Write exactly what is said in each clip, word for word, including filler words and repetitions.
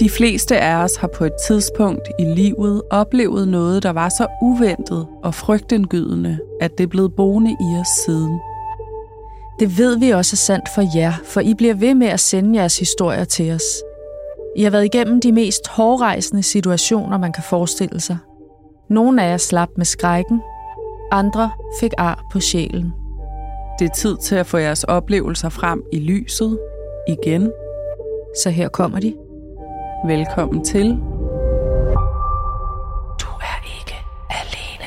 De fleste af os har på et tidspunkt i livet oplevet noget, der var så uventet og frygtindgydende, at det er blevet boende i os siden. Det ved vi også er sandt for jer, for I bliver ved med at sende jeres historier til os. I har været igennem de mest hårdrejsende situationer, man kan forestille sig. Nogle af jer slap med skrækken, andre fik ar på sjælen. Det er tid til at få jeres oplevelser frem i lyset igen. Så her kommer de. Velkommen til. Du er ikke alene.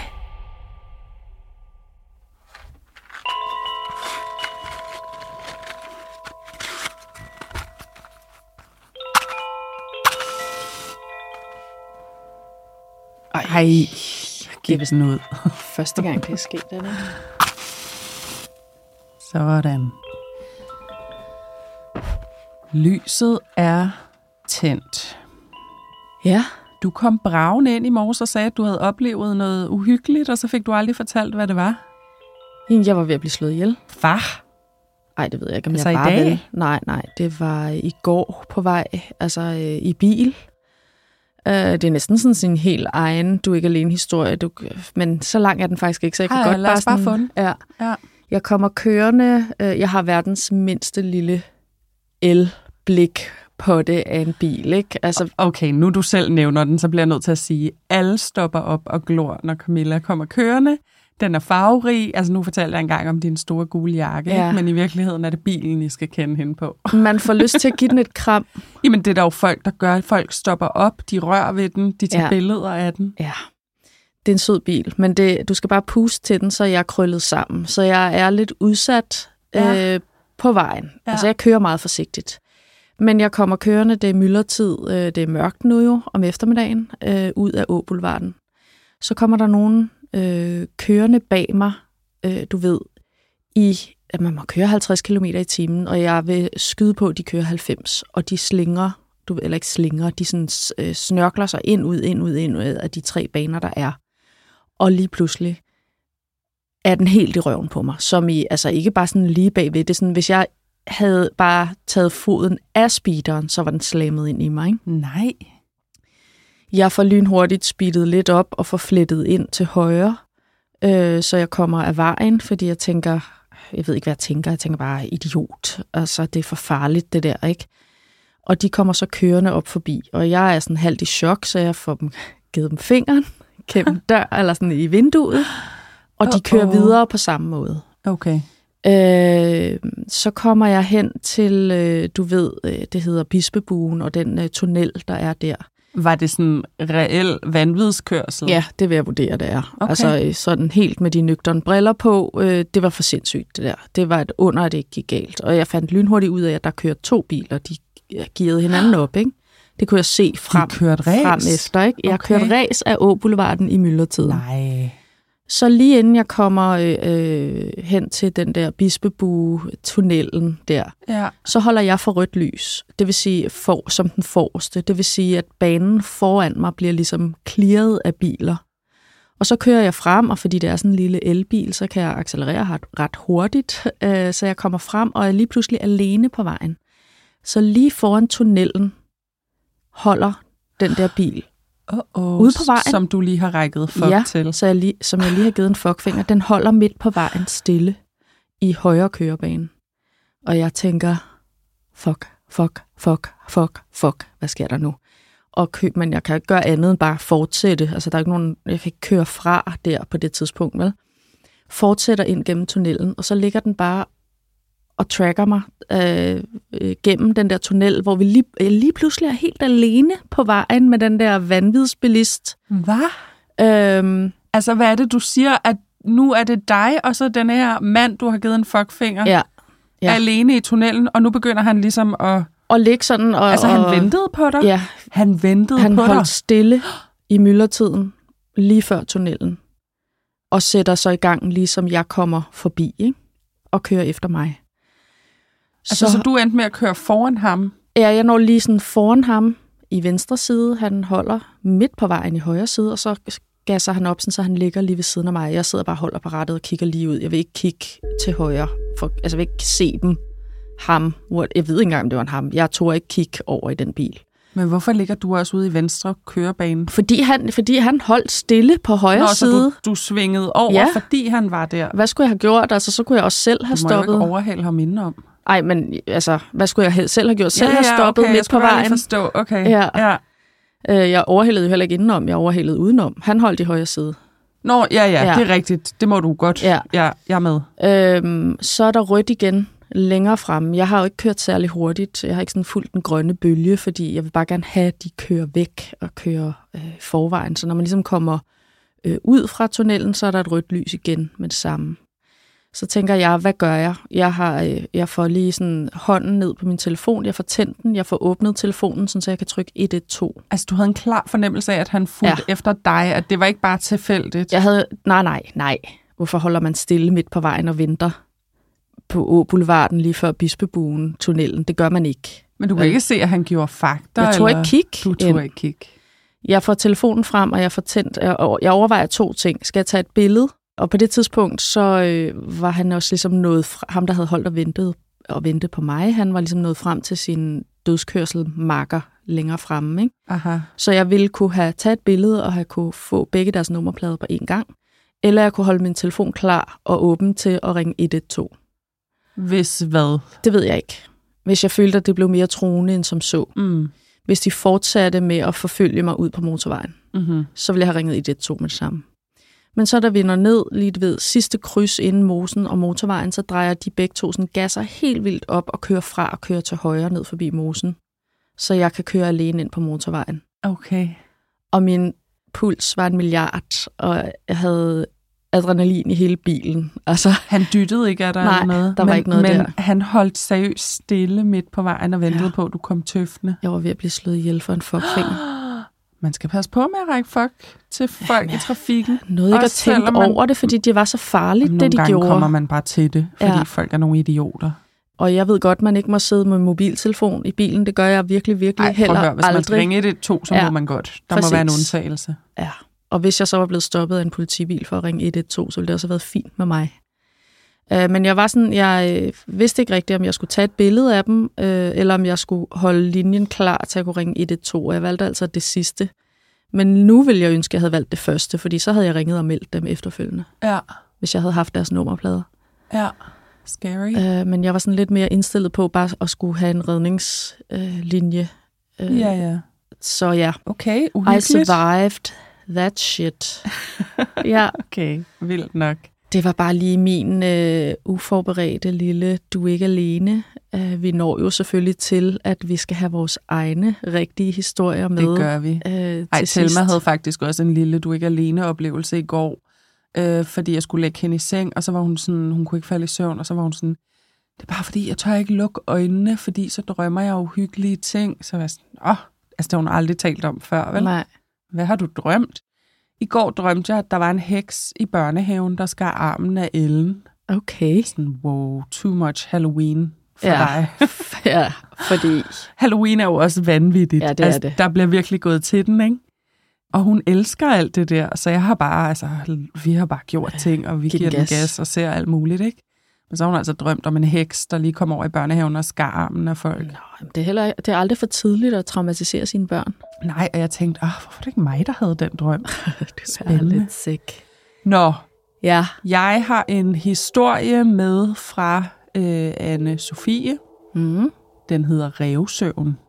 Ej, giv sådan ud. Første gang det er sket, er det? Sådan. Lyset er tændt. Ja. Du kom bragende ind i morges og sagde, at du havde oplevet noget uhyggeligt, og så fik du aldrig fortalt, hvad det var. Jeg var ved at blive slået ihjel. Hvad? Ej, det ved jeg ikke, om altså jeg bare i dag? vil. Nej, nej, det var i går på vej, altså øh, i bil. Uh, det er næsten sådan sin helt egen, du er ikke alene historie, du, men så lang er den faktisk ikke, så jeg kan Ej, godt lad bare os bare sådan... få den. Ja. Ja. Jeg kommer kørende, uh, jeg har verdens mindste lille elblik på det af en bil, ikke? Altså, okay, nu du selv nævner den, så bliver jeg nødt til at sige, at alle stopper op og glor, når Camilla kommer kørende. Den er farverig. Altså nu fortalte jeg engang om din store gule jakke, ja. Men i virkeligheden er det bilen, I skal kende hende på. Man får lyst til at give den et kram. Jamen det er der jo folk, der gør. Folk stopper op, de rører ved den, de tager ja. billeder af den. Ja, det er en sød bil, men det, du skal bare puste til den, så jeg er krøllet sammen. Så jeg er lidt udsat ja. øh, på vejen. Ja. Altså jeg kører meget forsigtigt. Men jeg kommer kørende, det er myldretid, øh, det er mørkt nu jo om eftermiddagen, øh, ud af Åboulevarden. Så kommer der nogen øh, kørende bag mig, øh, du ved, i at man må køre halvtreds kilometer i timen, og jeg vil skyde på, at de kører halvfems, og de slinger, du ved, eller ikke slinger, de sådan, øh, snørkler sig ind, ud, ind, ud, ind, ud af de tre baner, der er. Og lige pludselig er den helt i røven på mig, som i, altså ikke bare sådan lige bagved, det er sådan, hvis jeg havde bare taget foden af speederen, så var den slammet ind i mig, ikke? Nej. Jeg får lynhurtigt speedet lidt op og får flettet ind til højre, øh, så jeg kommer af vejen, fordi jeg tænker, jeg ved ikke, hvad jeg tænker, jeg tænker bare, idiot. Altså, det er for farligt, det der, ikke? Og de kommer så kørende op forbi, og jeg er sådan halvt i chok, så jeg får dem, givet dem fingeren gennem dør, eller sådan i vinduet, og de kører videre på samme måde. Okay. Øh, så kommer jeg hen til, øh, du ved, øh, det hedder Bispebuen, og den øh, tunnel, der er der. Var det sådan reel vanvidskørsel? Ja, det vil jeg vurdere, det er. Okay. Altså øh, sådan helt med de nøgterne briller på, øh, det var for sindssygt, det der. Det var et under, at det ikke gik galt. Og jeg fandt lynhurtigt ud af, at der kørte to biler, de gearede hinanden op, ikke? Det kunne jeg se frem, frem efter, ikke? Jeg okay. kørte ræs af Åboulevarden i myldretiden. Nej. Så lige inden jeg kommer øh, hen til den der Bispebue-tunnelen der, ja. så holder jeg for rødt lys. Det vil sige for, som den forreste. Det vil sige, at banen foran mig bliver ligesom clearet af biler. Og så kører jeg frem, og fordi det er sådan en lille elbil, så kan jeg accelerere ret hurtigt. Øh, så jeg kommer frem og er lige pludselig alene på vejen. Så lige foran tunnelen holder den der bil. Uh-oh, ude på vejen. Som du lige har rækket fuck ja, til. Så jeg lige, som jeg lige har givet en fuckfinger. Den holder midt på vejen stille i højre kørebane. Og jeg tænker, fuck, fuck, fuck, fuck, fuck, hvad sker der nu? Og kø, men jeg kan ikke gøre andet end bare fortsætte. Altså der er ikke nogen, jeg kan ikke køre fra der på det tidspunkt, vel? Fortsætter ind gennem tunnelen, og så ligger den bare og tracker mig øh, øh, gennem den der tunnel, hvor vi lige, øh, lige pludselig er helt alene på vejen med den der vanvidsbilist. Hvad? Øhm, altså, hvad er det, du siger, at nu er det dig, og så den her mand, du har givet en fuckfinger, ja, ja. er alene i tunnelen, og nu begynder han ligesom at... Og ligge sådan og... Altså, han og, ventede på dig? Ja. Han ventede han på dig? Han holdt stille i myldretiden, lige før tunnelen, og sætter så i gang, ligesom jeg kommer forbi, ikke? Og kører efter mig. Altså, så, så du endte med at køre foran ham? Ja, jeg når lige sådan foran ham i venstre side. Han holder midt på vejen i højre side, og så gasser han op, så han ligger lige ved siden af mig. Jeg sidder bare og holder på rattet og kigger lige ud. Jeg vil ikke kigge til højre, for, altså jeg vil ikke se dem. Ham. Jeg ved ikke engang, om det var en ham. Jeg tog ikke kigge over i den bil. Men hvorfor ligger du også ude i venstre kørebane? Fordi han, fordi han holdt stille på højre Nå, side. så du, du svingede over, ja. fordi han var der? Hvad skulle jeg have gjort? Altså, så kunne jeg også selv have du må stoppet. jo ikke overhale ham indenom. Ej, men altså, hvad skulle jeg selv have gjort? Selv ja, ja, have stoppet okay, midt på vejen. Forstå. Okay. Ja. ja. Øh, jeg overhældede jo heller ikke indenom, jeg overhældede udenom. Han holdt i højre side. Nå, ja, ja, ja, det er rigtigt. Det må du godt. Ja, ja jeg er med. Øhm, så er der rødt igen længere fremme. Jeg har jo ikke kørt særlig hurtigt. Jeg har ikke sådan fulgt den grønne bølge, fordi jeg vil bare gerne have, at de kører væk og kører øh, forvejen. Så når man ligesom kommer øh, ud fra tunnelen, så er der et rødt lys igen med det samme. Så tænker jeg, hvad gør jeg? Jeg, har, øh, jeg får lige sådan hånden ned på min telefon, jeg får tændt den, jeg får åbnet telefonen, så jeg kan trykke et et to. Altså, du havde en klar fornemmelse af, at han fulgte ja. efter dig, at det var ikke bare tilfældigt? Jeg havde, nej, nej, nej. Hvorfor holder man stille midt på vejen og venter på Å-boulevarden lige før Bispebuen, tunnelen? Det gør man ikke. Men du kan ikke se, at han gjorde fakter? Jeg tog eller? ikke kig. Du tog ikke kig. Jeg får telefonen frem, og jeg får tændt, og jeg overvejer to ting. Skal jeg tage et billede? Og på det tidspunkt, så øh, var han også ligesom nået fra, ham, der havde holdt og ventet, og ventet på mig, han var ligesom nået frem til sin dødskørselmakker længere fremme. Ikke? Aha. Så jeg ville kunne have taget et billede, og have kunne få begge deres nummerplader på én gang. Eller jeg kunne holde min telefon klar og åben til at ringe et et to. Hvis hvad? Det ved jeg ikke. Hvis jeg følte, at det blev mere truende end som så. Mm. Hvis de fortsatte med at forfølge mig ud på motorvejen, mm-hmm. så ville jeg have ringet et et to med det samme. Men så da vi når ned lige ved sidste kryds inden mosen og motorvejen, så drejer de begge to sådan gasser helt vildt op og kører fra og kører til højre ned forbi mosen. Så jeg kan køre alene ind på motorvejen. Okay. Og min puls var en milliard, og jeg havde adrenalin i hele bilen. Altså, han dyttede ikke af dig nej, eller noget? der var men, ikke noget men der. Men han holdt seriøst stille midt på vejen og ventede ja. på, at du kom tøftende. Jeg var ved at blive slået ihjel for en fuckfinger. Man skal passe på med at række fuck til folk ja, i trafikken. Noget ikke at tænke man... over det, fordi det var så farligt, det de gjorde. Nogle gange kommer man bare til det, fordi ja. folk er nogle idioter. Og jeg ved godt, man ikke må sidde med mobiltelefon i bilen. Det gør jeg virkelig, virkelig Ej, heller høre, hvis aldrig. Hvis man skal ringe et et to, så ja, må man godt. Der præcis. må være en undtagelse. Ja, og hvis jeg så var blevet stoppet af en politibil for at ringe et et to, så ville det også have været fint med mig. Uh, men jeg var sådan, jeg øh, vidste ikke rigtigt, om jeg skulle tage et billede af dem, øh, eller om jeg skulle holde linjen klar til at kunne ringe et et to. Og jeg valgte altså det sidste. Men nu ville jeg ønske, at jeg havde valgt det første, fordi så havde jeg ringet og meldt dem efterfølgende. Ja. Hvis jeg havde haft deres nummerplader. Ja, scary. Uh, men jeg var sådan lidt mere indstillet på bare at skulle have en redningslinje. Uh, uh, ja, ja. Så ja. Okay, uhyggeligt. I survived that shit. Ja. Okay, vildt nok. Det var bare lige min uh, uforberedte lille du er ikke alene. Uh, vi når jo selvfølgelig til, at vi skal have vores egne rigtige historier med. Det gør vi. Uh, Ej, Thelma havde faktisk også en lille du er ikke alene oplevelse i går. Øh, fordi jeg skulle lægge hende i seng, og så var hun sådan, hun kunne ikke falde i søvn, og så var hun sådan, det er bare fordi, jeg tør ikke lukke øjnene, fordi så drømmer jeg uhyggelige ting. Så var jeg sådan, åh, altså det har hun aldrig talt om før, vel? Nej. Hvad har du drømt? I går drømte jeg, at der var en heks i børnehaven, der skar armen af Ellen. Okay. Sådan, wow, too much Halloween for ja. dig. Ja, fordi... Halloween er jo også vanvittigt. Ja, det altså, er det. Der bliver virkelig gået til den, ikke? Og hun elsker alt det der, så jeg har bare, altså, vi har bare gjort ting, og vi giver den gas. gas og ser alt muligt, ikke? Men så har hun altså drømt om en heks, der lige kom over i børnehaven og skar armen af folk. Nå, det, er heller, det er aldrig for tidligt at traumatisere sine børn. Nej, og jeg tænkte, åh, hvorfor er det ikke mig, der havde den drøm? Det er lidt sick. Nå, ja. Jeg har en historie med fra øh, Anne Sofie. Mm. Den hedder Rævesøvn.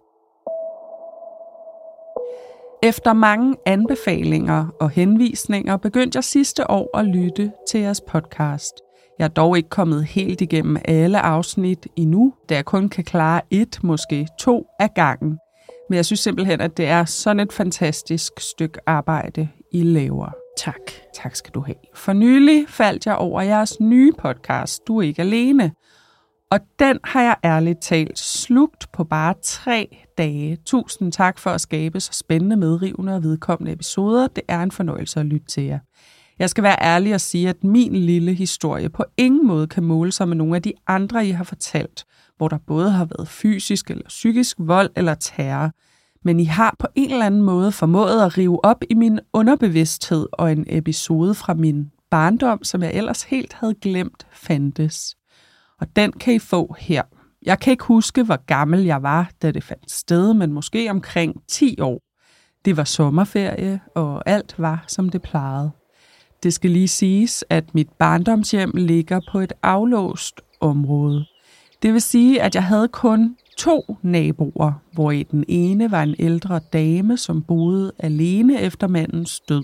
Efter mange anbefalinger og henvisninger begyndte jeg sidste år at lytte til jeres podcast. Jeg er dog ikke kommet helt igennem alle afsnit endnu, da jeg kun kan klare et, måske to af gangen. Men jeg synes simpelthen, at det er sådan et fantastisk stykke arbejde, I laver. Tak. Tak skal du have. For nylig faldt jeg over jeres nye podcast, Du er ikke alene. Og den har jeg ærligt talt slugt på bare tre dage. Tusind tak for at skabe så spændende, medrivende og vedkommende episoder. Det er en fornøjelse at lytte til jer. Jeg skal være ærlig og sige, at min lille historie på ingen måde kan måle sig med nogle af de andre, I har fortalt, hvor der både har været fysisk eller psykisk vold eller terror. Men I har på en eller anden måde formået at rive op i min underbevidsthed og en episode fra min barndom, som jeg ellers helt havde glemt fandtes. Og den kan I få her. Jeg kan ikke huske, hvor gammel jeg var, da det fandt sted, men måske omkring ti år. Det var sommerferie, og alt var, som det plejede. Det skal lige siges, at mit barndomshjem ligger på et aflåst område. Det vil sige, at jeg havde kun to naboer, hvor den ene var en ældre dame, som boede alene efter mandens død.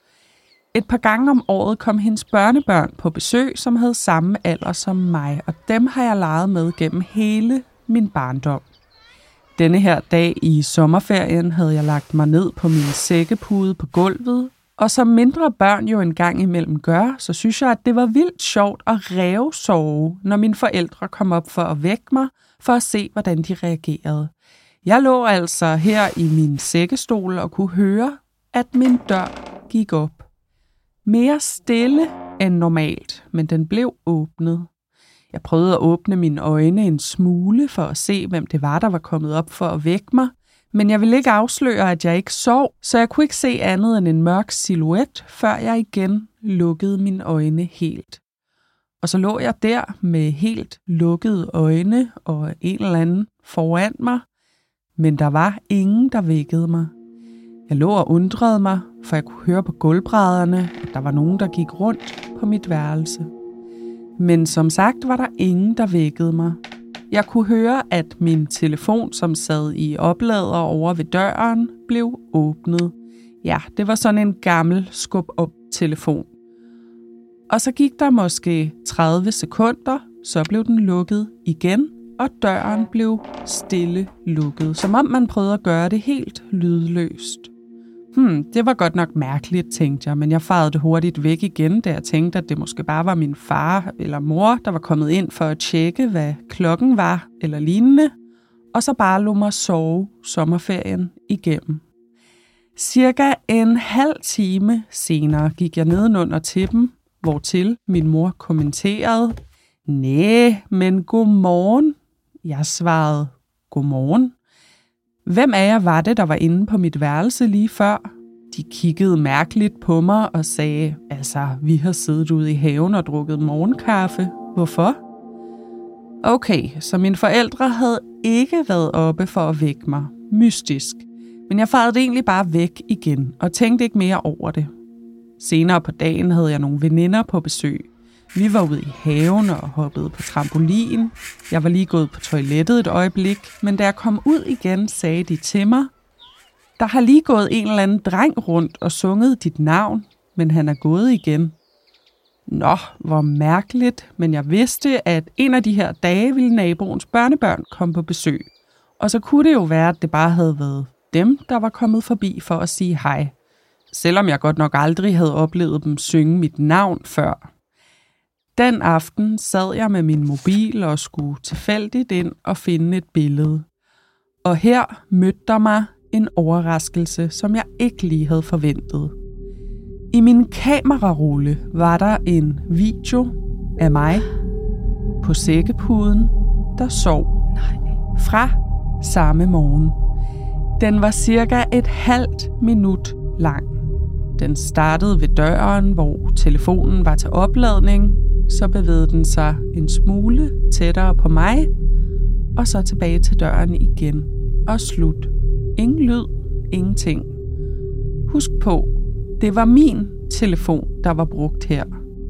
Et par gange om året kom hendes børnebørn på besøg, som havde samme alder som mig, og dem har jeg leget med gennem hele min barndom. Denne her dag i sommerferien havde jeg lagt mig ned på min sækkepude på gulvet, og som mindre børn jo en gang imellem gør, så synes jeg, at det var vildt sjovt at rævsove, når mine forældre kom op for at vække mig, for at se, hvordan de reagerede. Jeg lå altså her i min sækkestol og kunne høre, at min dør gik op. Mere stille end normalt, men den blev åbnet. Jeg prøvede at åbne mine øjne en smule for at se, hvem det var, der var kommet op for at vække mig, men jeg ville ikke afsløre, at jeg ikke sov, så jeg kunne ikke se andet end en mørk silhuet, før jeg igen lukkede mine øjne helt. Og så lå jeg der med helt lukkede øjne og en eller anden foran mig, men der var ingen, der vækkede mig. Jeg lå og undrede mig, for jeg kunne høre på gulvbrædderne, at der var nogen, der gik rundt på mit værelse. Men som sagt var der ingen, der vækkede mig. Jeg kunne høre, at min telefon, som sad i oplader over ved døren, blev åbnet. Ja, det var sådan en gammel skub-op-telefon. Og så gik der måske tredive sekunder, så blev den lukket igen, og døren blev stille lukket, som om man prøvede at gøre det helt lydløst. Hmm, det var godt nok mærkeligt, tænkte jeg, men jeg farede det hurtigt væk igen, da jeg tænkte, at det måske bare var min far eller mor, der var kommet ind for at tjekke, hvad klokken var eller lignende, og så bare lod mig sove sommerferien igennem. Cirka en halv time senere gik jeg nedenunder til dem, hvortil min mor kommenterede, næh, men godmorgen. Jeg svarede, godmorgen. Hvem af jer var det, der var inde på mit værelse lige før? De kiggede mærkeligt på mig og sagde, altså, vi har siddet ude i haven og drukket morgenkaffe. Hvorfor? Okay, så mine forældre havde ikke været oppe for at vække mig. Mystisk. Men jeg farede det egentlig bare væk igen og tænkte ikke mere over det. Senere på dagen havde jeg nogle veninder på besøg. Vi var ude i haven og hoppede på trampolin. Jeg var lige gået på toilettet et øjeblik, men da jeg kom ud igen, sagde de til mig, der har lige gået en eller anden dreng rundt og sunget dit navn, men han er gået igen. Nå, hvor mærkeligt, men jeg vidste, at en af de her dage ville naboens børnebørn komme på besøg. Og så kunne det jo være, at det bare havde været dem, der var kommet forbi for at sige hej. Selvom jeg godt nok aldrig havde oplevet dem synge mit navn før. Den aften sad jeg med min mobil og skulle tilfældigt ind og finde et billede. Og her mødte der mig en overraskelse, som jeg ikke lige havde forventet. I min kamerarulle var der en video af mig på sækkepuden, der sov. Nej. Fra samme morgen. Den var cirka et halvt minut lang. Den startede ved døren, hvor telefonen var til opladning. Så bevægede den sig en smule tættere på mig, og så tilbage til døren igen. Og slut. Ingen lyd, ingenting. Husk på, det var min telefon, der var brugt her.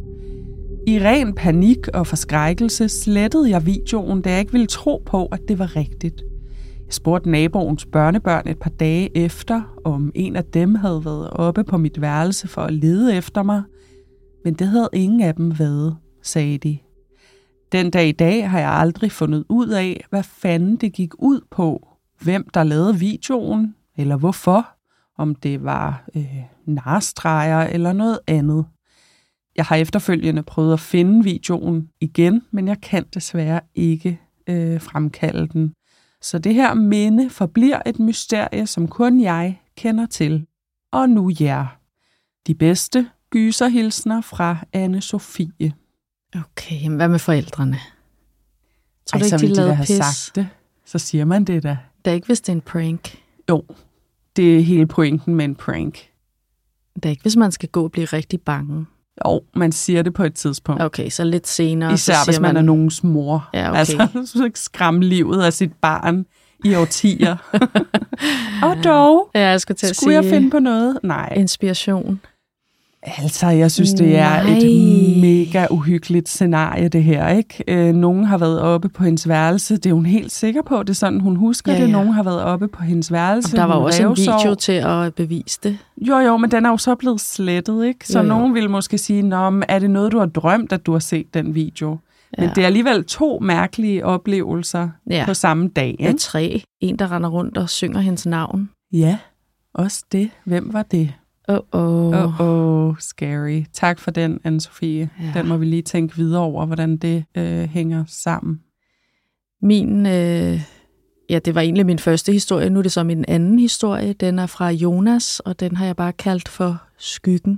I ren panik og forskrækkelse slettede jeg videoen, da jeg ikke ville tro på, at det var rigtigt. Jeg spurgte naboens børnebørn et par dage efter, om en af dem havde været oppe på mit værelse for at lede efter mig, men det havde ingen af dem været, sagde de. Den dag i dag har jeg aldrig fundet ud af, hvad fanden det gik ud på, hvem der lavede videoen, eller hvorfor, om det var øh, narstreger eller noget andet. Jeg har efterfølgende prøvet at finde videoen igen, men jeg kan desværre ikke øh, fremkalde den. Så det her minde forbliver et mysterie, som kun jeg kender til. Og nu jer. De bedste gyserhilsner fra Anne-Sophie. Okay, men hvad med forældrene? Tror Ej, du ikke, de de lavede have pis? sagt det, så siger man det da. Det er ikke, hvis det er en prank. Jo, det er hele pointen med en prank. Det er ikke, hvis man skal gå og blive rigtig bange. Jo, man siger det på et tidspunkt. Okay, så lidt senere. Især så hvis man, man er nogens mor. Ja, okay. Altså, skræmme livet af sit barn i årtier. Og dog, ja, jeg skulle til at skulle sige, jeg finde på noget? Nej. Inspiration. Altså, jeg synes, det er Nej. et mega uhyggeligt scenarie, det her, ikke? Øh, nogen har været oppe på hendes værelse. Det er hun helt sikker på. Det er sådan, hun husker ja, ja. det. Nogen har været oppe på hendes værelse. Og der var hun også en revsov. video til at bevise det. Jo, jo, men den er jo så blevet slettet, ikke? Så jo, jo. nogen vil måske sige, nå, men er det noget, du har drømt, at du har set den video? Ja. Men det er alligevel to mærkelige oplevelser ja. på samme dag, ikke? Ja, tre. En, der render rundt og synger hendes navn. Ja, også det. Hvem var det? Åh, oh, oh. oh, oh, scary. Tak for den, Anne-Sophie. Ja. Den må vi lige tænke videre over, hvordan det øh, hænger sammen. Min, øh, ja, det var egentlig min første historie. Nu er det så min anden historie. Den er fra Jonas, og den har jeg bare kaldt for Skyggen.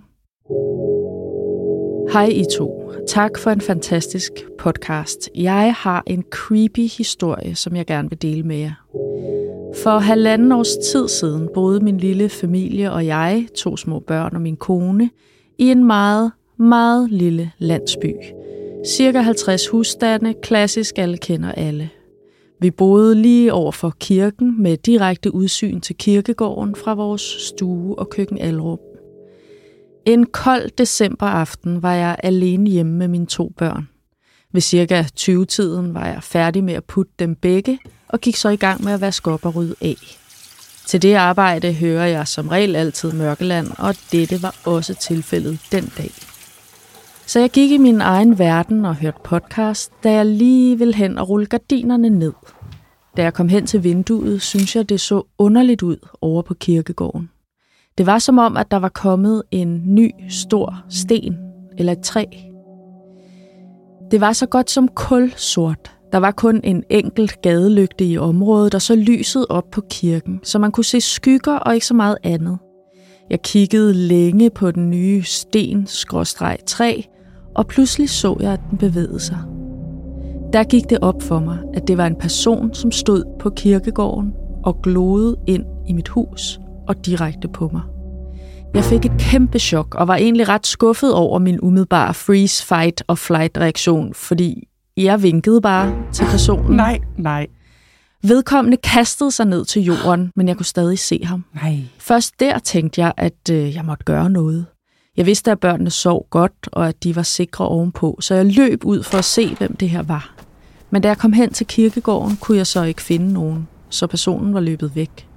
Hej I to. Tak for en fantastisk podcast. Jeg har en creepy historie, som jeg gerne vil dele med jer. For halvanden års tid siden boede min lille familie og jeg, to små børn og min kone, i en meget, meget lille landsby. Cirka halvtreds husstande, klassisk alle kender alle. Vi boede lige over for kirken med direkte udsyn til kirkegården fra vores stue og køkkenalrum. En kold decemberaften var jeg alene hjemme med mine to børn. Ved cirka tyve-tiden var jeg færdig med at putte dem begge, og gik så i gang med at vaske op og rydde af. Til det arbejde hører jeg som regel altid Mørkeland, og dette var også tilfældet den dag. Så jeg gik i min egen verden og hørte podcast, da jeg lige ville hen og rulle gardinerne ned. Da jeg kom hen til vinduet, synes jeg, det så underligt ud over på kirkegården. Det var som om, at der var kommet en ny, stor sten eller et træ. Det var så godt som kulsort. Der var kun en enkelt gadelygte i området, og så lyset op på kirken, så man kunne se skygger og ikke så meget andet. Jeg kiggede længe på den nye sten-træ, og pludselig så jeg, at den bevægede sig. Der gik det op for mig, at det var en person, som stod på kirkegården og glodede ind i mit hus og direkte på mig. Jeg fik et kæmpe chok og var egentlig ret skuffet over min umiddelbare freeze, fight og flight reaktion, fordi jeg vinkede bare til personen. Nej, nej. Vedkommende kastede sig ned til jorden, men jeg kunne stadig se ham. Nej. Først der tænkte jeg, at øh, jeg måtte gøre noget. Jeg vidste, at børnene sov godt, og at de var sikre ovenpå, så jeg løb ud for at se, hvem det her var. Men da jeg kom hen til kirkegården, kunne jeg så ikke finde nogen, så personen var løbet væk.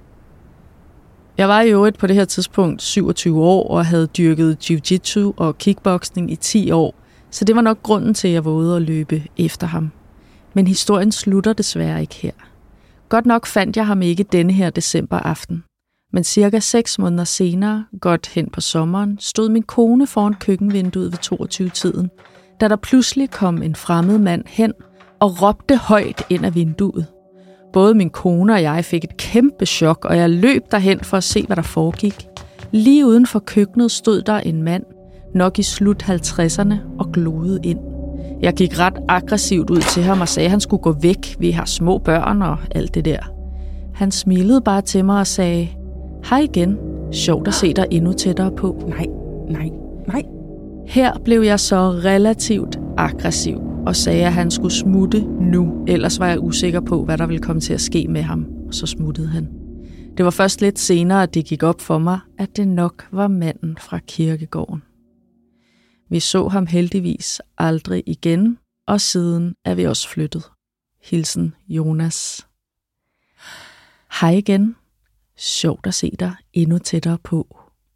Jeg var i øvrigt på det her tidspunkt syvogtyve år og havde dyrket jiu-jitsu og kickboxing i ti år, så det var nok grunden til, at jeg vågede at løbe efter ham. Men historien slutter desværre ikke her. Godt nok fandt jeg ham ikke denne her decemberaften. Men cirka seks måneder senere, godt hen på sommeren, stod min kone foran køkkenvinduet ved toogtyve-tiden, da der pludselig kom en fremmed mand hen og råbte højt ind af vinduet. Både min kone og jeg fik et kæmpe chok, og jeg løb derhen for at se, hvad der foregik. Lige uden for køkkenet stod der en mand, nok i slut halvtredserne, og glodede ind. Jeg gik ret aggressivt ud til ham og sagde, at han skulle gå væk. Vi har små børn og alt det der. Han smilede bare til mig og sagde, hej igen. Sjovt at se dig endnu tættere på. Nej, nej, nej. Her blev jeg så relativt aggressiv og sagde, at han skulle smutte nu. Ellers var jeg usikker på, hvad der ville komme til at ske med ham. Og så smuttede han. Det var først lidt senere, at det gik op for mig, at det nok var manden fra kirkegården. Vi så ham heldigvis aldrig igen, og siden er vi også flyttet. Hilsen Jonas. Hej igen. Sjovt at se dig endnu tættere på.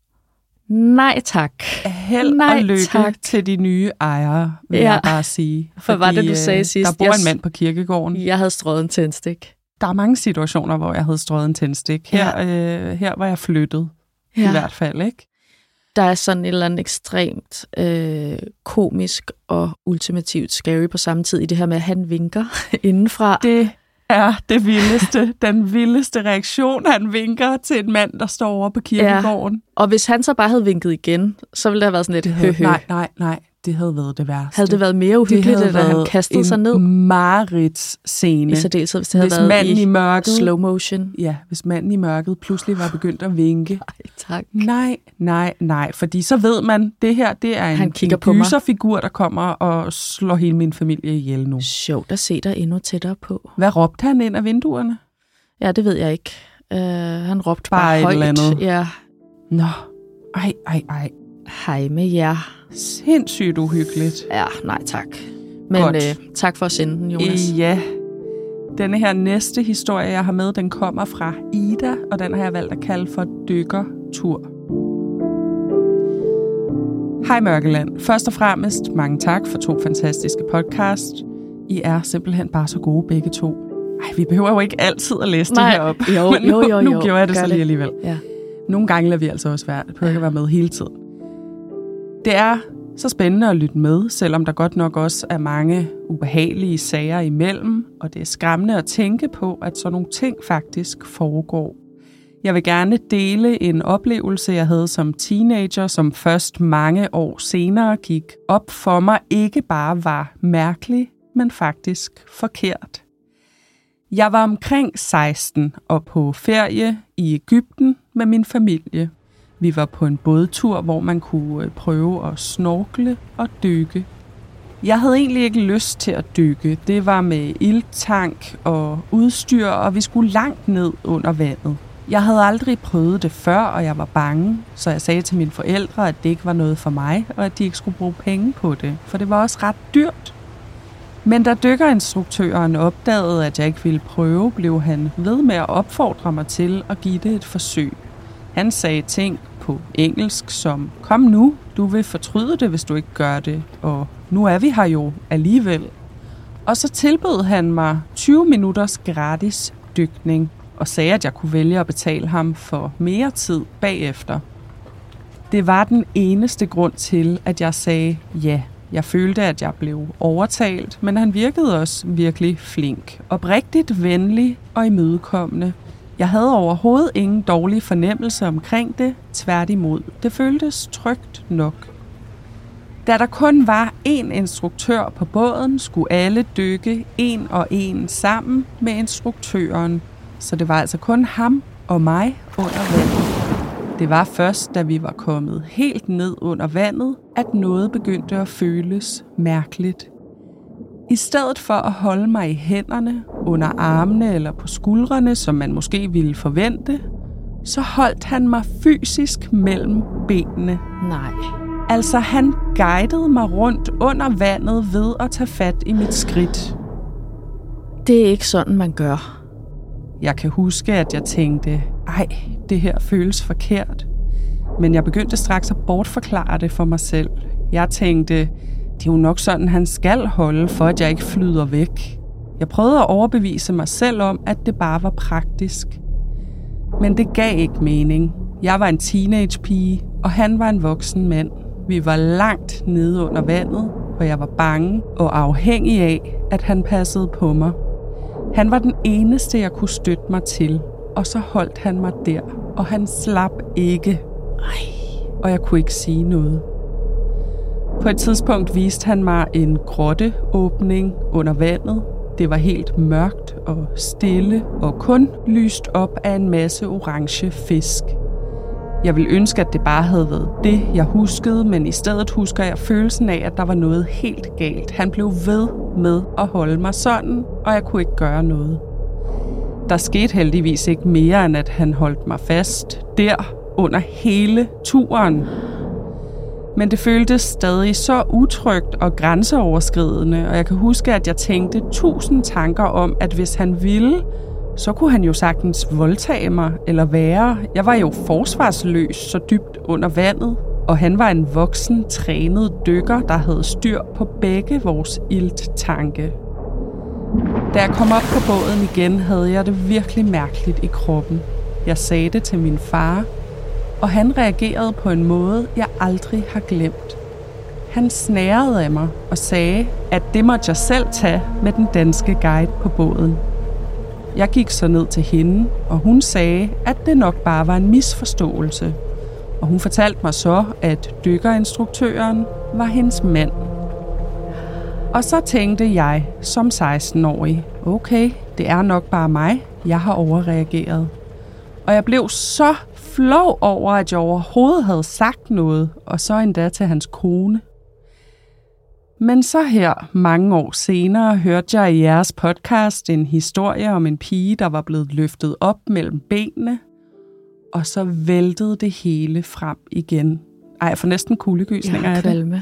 Nej tak. Held Nej, og lykke tak. til de nye ejere, vil ja. jeg bare sige. For hvad var det, du sagde sidst? Der bor jeg... en mand på kirkegården. Jeg havde strøget en tændstik. Der er mange situationer, hvor jeg havde strøget en tændstik. Her, ja. øh, her var jeg flyttet, ja. I hvert fald, ikke? Der er sådan et eller andet ekstremt øh, komisk og ultimativt scary på samme tid i det her med, at han vinker indenfra. Det er det vildeste, den vildeste reaktion. Han vinker til en mand, der står over på kirkegården. Ja. Og hvis han så bare havde vinket igen, så ville der have været sådan lidt høhø. Nej, nej, nej. Det havde været det værste. Havde det været mere uhyggeligt, at han kastede sig ned? Det havde været en mareridtsscene. I særdeleshed, hvis det havde hvis været manden i, i mørket, slow motion. Ja, hvis manden i mørket pludselig var begyndt at vinke. Nej, tak. Nej, nej, nej. Fordi så ved man, det her det er en, en gyserfigur, der kommer og slår hele min familie ihjel nu. Sjovt at se dig endnu tættere på. Hvad råbte han ind af vinduerne? Ja, det ved jeg ikke. Uh, han råbte bare, bare højt. Eller andet. Ja. Nå, ej, ej, ej. Hej med jer. Sindssygt uhyggeligt. Ja, nej tak. Men øh, tak for at sende den, Jonas. Øh, ja. Denne her næste historie, jeg har med, den kommer fra Ida, og den har jeg valgt at kalde for dykkertur. Hej Mørkeland. Først og fremmest mange tak for to fantastiske podcast. I er simpelthen bare så gode begge to. Ej, vi behøver jo ikke altid at læse Nej. det her op. Jo, Men nu, jo, jo, jo. nu gjorde jeg det Gør så lige det. alligevel. Ja. Nogle gange lader vi altså også være. Det behøver ikke at være med hele tiden. Det er så spændende at lytte med, selvom der godt nok også er mange ubehagelige sager imellem, og det er skræmmende at tænke på, at sådan nogle ting faktisk foregår. Jeg vil gerne dele en oplevelse, jeg havde som teenager, som først mange år senere gik op for mig, ikke bare var mærkelig, men faktisk forkert. Jeg var omkring seksten og på ferie i Egypten med min familie. Vi var på en bådtur, hvor man kunne prøve at snorkle og dykke. Jeg havde egentlig ikke lyst til at dykke. Det var med ilttank og udstyr, og vi skulle langt ned under vandet. Jeg havde aldrig prøvet det før, og jeg var bange, så jeg sagde til mine forældre, at det ikke var noget for mig, og at de ikke skulle bruge penge på det, for det var også ret dyrt. Men da dykkerinstruktøren opdagede, at jeg ikke ville prøve, blev han ved med at opfordre mig til at give det et forsøg. Han sagde ting på engelsk som, kom nu, du vil fortryde det, hvis du ikke gør det, og nu er vi her jo alligevel. Og så tilbød han mig tyve minutters gratis dykning, og sagde, at jeg kunne vælge at betale ham for mere tid bagefter. Det var den eneste grund til, at jeg sagde ja. Jeg følte, at jeg blev overtalt, men han virkede også virkelig flink. Oprigtigt venlig og imødekommende. Jeg havde overhovedet ingen dårlige fornemmelse omkring det, tværtimod. Det føltes trygt nok. Da der kun var én instruktør på båden, skulle alle dykke en og en sammen med instruktøren. Så det var altså kun ham og mig under vandet. Det var først, da vi var kommet helt ned under vandet, at noget begyndte at føles mærkeligt. I stedet for at holde mig i hænderne, under armene eller på skuldrene, som man måske ville forvente, så holdt han mig fysisk mellem benene. Nej. Altså han guidede mig rundt under vandet ved at tage fat i mit skridt. Det er ikke sådan, man gør. Jeg kan huske, at jeg tænkte, ej, det her føles forkert. Men jeg begyndte straks at bortforklare det for mig selv. Jeg tænkte, det er jo nok sådan, han skal holde, for at jeg ikke flyder væk. Jeg prøvede at overbevise mig selv om, at det bare var praktisk. Men det gav ikke mening. Jeg var en teenagepige, og han var en voksen mand. Vi var langt nede under vandet, og jeg var bange og afhængig af, at han passede på mig. Han var den eneste, jeg kunne støtte mig til, og så holdt han mig der, og han slap ikke. Ej, og jeg kunne ikke sige noget. På et tidspunkt viste han mig en grotteåbning under vandet. Det var helt mørkt og stille og kun lyst op af en masse orange fisk. Jeg ville ønske, at det bare havde været det, jeg huskede, men i stedet husker jeg følelsen af, at der var noget helt galt. Han blev ved med at holde mig sådan, og jeg kunne ikke gøre noget. Der skete heldigvis ikke mere, end at han holdt mig fast der under hele turen. Men det føltes stadig så utrygt og grænseoverskridende, og jeg kan huske, at jeg tænkte tusind tanker om, at hvis han ville, så kunne han jo sagtens voldtage mig eller være. Jeg var jo forsvarsløs så dybt under vandet, og han var en voksen, trænet dykker, der havde styr på begge vores ilttanke. Da jeg kom op på båden igen, havde jeg det virkelig mærkeligt i kroppen. Jeg sagde det til min far, og han reagerede på en måde, jeg aldrig har glemt. Han snærede af mig og sagde, at det måtte jeg selv tage med den danske guide på båden. Jeg gik så ned til hende, og hun sagde, at det nok bare var en misforståelse. Og hun fortalte mig så, at dykkerinstruktøren var hendes mand. Og så tænkte jeg som seksten-årig, okay, det er nok bare mig, jeg har overreageret. Og jeg blev så flov over, at jeg overhovedet havde sagt noget, og så endda til hans kone. Men så her, mange år senere, hørte jeg i jeres podcast en historie om en pige, der var blevet løftet op mellem benene, og så væltede det hele frem igen. Ej, jeg får næsten kuldegysninger af det.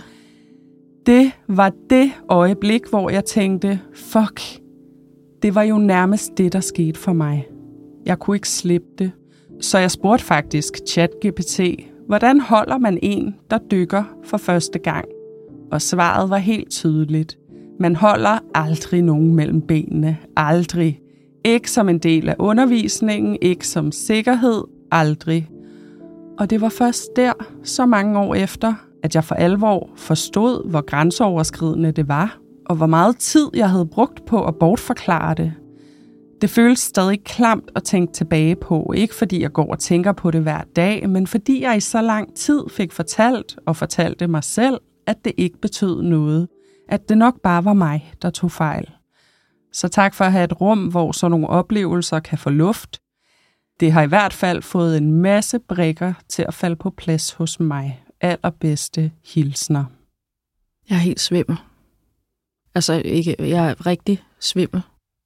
Det var det øjeblik, hvor jeg tænkte, fuck, det var jo nærmest det, der skete for mig. Jeg kunne ikke slippe det. Så jeg spurgte faktisk ChatGPT, hvordan holder man en, der dykker for første gang? Og svaret var helt tydeligt. Man holder aldrig nogen mellem benene. Aldrig. Ikke som en del af undervisningen, ikke som sikkerhed. Aldrig. Og det var først der, så mange år efter, at jeg for alvor forstod, hvor grænseoverskridende det var, og hvor meget tid jeg havde brugt på at bortforklare det. Det føles stadig klamt at tænke tilbage på, ikke fordi jeg går og tænker på det hver dag, men fordi jeg i så lang tid fik fortalt og fortalte mig selv, at det ikke betød noget. At det nok bare var mig, der tog fejl. Så tak for at have et rum, hvor sådan nogle oplevelser kan få luft. Det har i hvert fald fået en masse brikker til at falde på plads hos mig. Allerbedste hilsner. Jeg er helt svimmel. Altså, ikke, jeg er rigtig svimmel.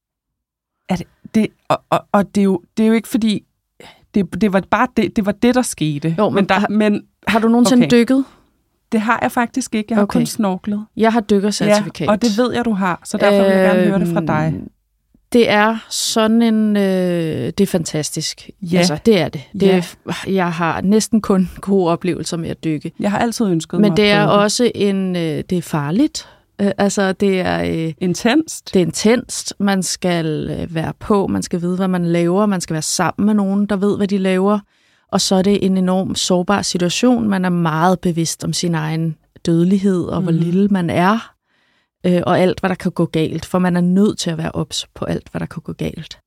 Er det, det, og, og, og det, er jo, det er jo ikke fordi, det, det var bare det, det var det, der skete. Jo, men, men, der, har, men har du nogensinde okay. dykket? Det har jeg faktisk ikke. Jeg har okay. kun snorklet. Jeg har dykkercertifikat. Ja, og det ved jeg, du har, så derfor vil jeg øh, gerne høre det fra dig. Det er sådan en... Øh, det er fantastisk. Ja. Altså, det er det. det ja. er, jeg har næsten kun gode oplevelser med at dykke. Jeg har altid ønsket Men mig det er også en... Øh, det er farligt. Øh, altså, det er... Øh, intenst. Det er intenst. Man skal øh, være på. Man skal vide, hvad man laver. Man skal være sammen med nogen, der ved, hvad de laver. Og så er det en enorm sårbar situation. Man er meget bevidst om sin egen dødelighed, og mm. hvor lille man er. Og alt, hvad der kan gå galt, for man er nødt til at være ops på alt, hvad der kan gå galt.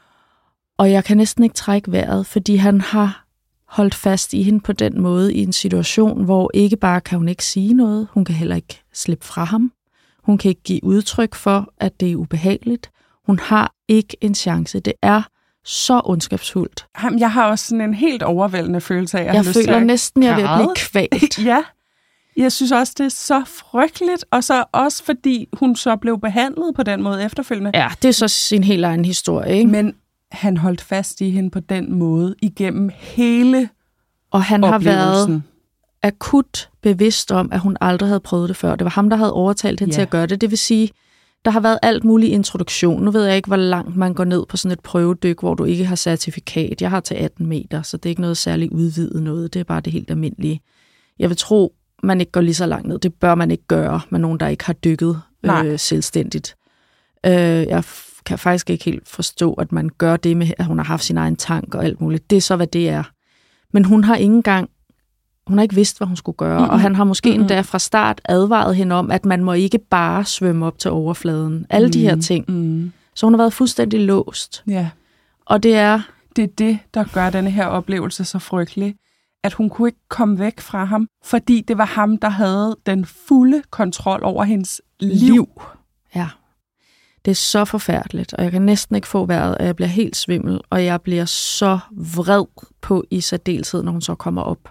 Og jeg kan næsten ikke trække vejret, fordi han har holdt fast i hende på den måde i en situation, hvor ikke bare kan hun ikke sige noget, hun kan heller ikke slippe fra ham. Hun kan ikke give udtryk for, at det er ubehageligt. Hun har ikke en chance. Det er så ondskabsfuldt. Jeg har også sådan en helt overvældende følelse af, at jeg føler næsten, at jeg er ved at blive kvalt. Ja. Jeg synes også, det er så frygteligt, og så også fordi hun så blev behandlet på den måde efterfølgende. Ja, det er så sin helt egen historie, ikke? Men han holdt fast i hende på den måde igennem hele Og han har været akut bevidst om, at hun aldrig havde prøvet det før. Det var ham, der havde overtalt hende ja. til at gøre det. Det vil sige, der har været alt muligt introduktion. Nu ved jeg ikke, hvor langt man går ned på sådan et prøvedyk, hvor du ikke har certifikat. Jeg har til atten meter, så det er ikke noget særligt udvidet noget. Det er bare det helt almindelige. Jeg vil tro, man ikke går lige så langt ned. Det bør man ikke gøre med nogen, der ikke har dykket øh, selvstændigt. Øh, jeg kan faktisk ikke helt forstå, at man gør det med, at hun har haft sin egen tank og alt muligt. Det er så, hvad det er. Men hun har ikke engang, hun har ikke vidst, hvad hun skulle gøre. Mm-hmm. Og han har måske mm-hmm. endda fra start advaret hende om, at man må ikke bare svømme op til overfladen. Alle mm-hmm. de her ting. Mm-hmm. Så hun har været fuldstændig låst. Ja. Og det er... Det er det, der gør denne her oplevelse så frygtelig. At hun kunne ikke komme væk fra ham, fordi det var ham, der havde den fulde kontrol over hendes liv. liv. Ja, det er så forfærdeligt, og jeg kan næsten ikke få vejret, og jeg bliver helt svimmel, og jeg bliver så vred på i særdeleshed, når hun så kommer op.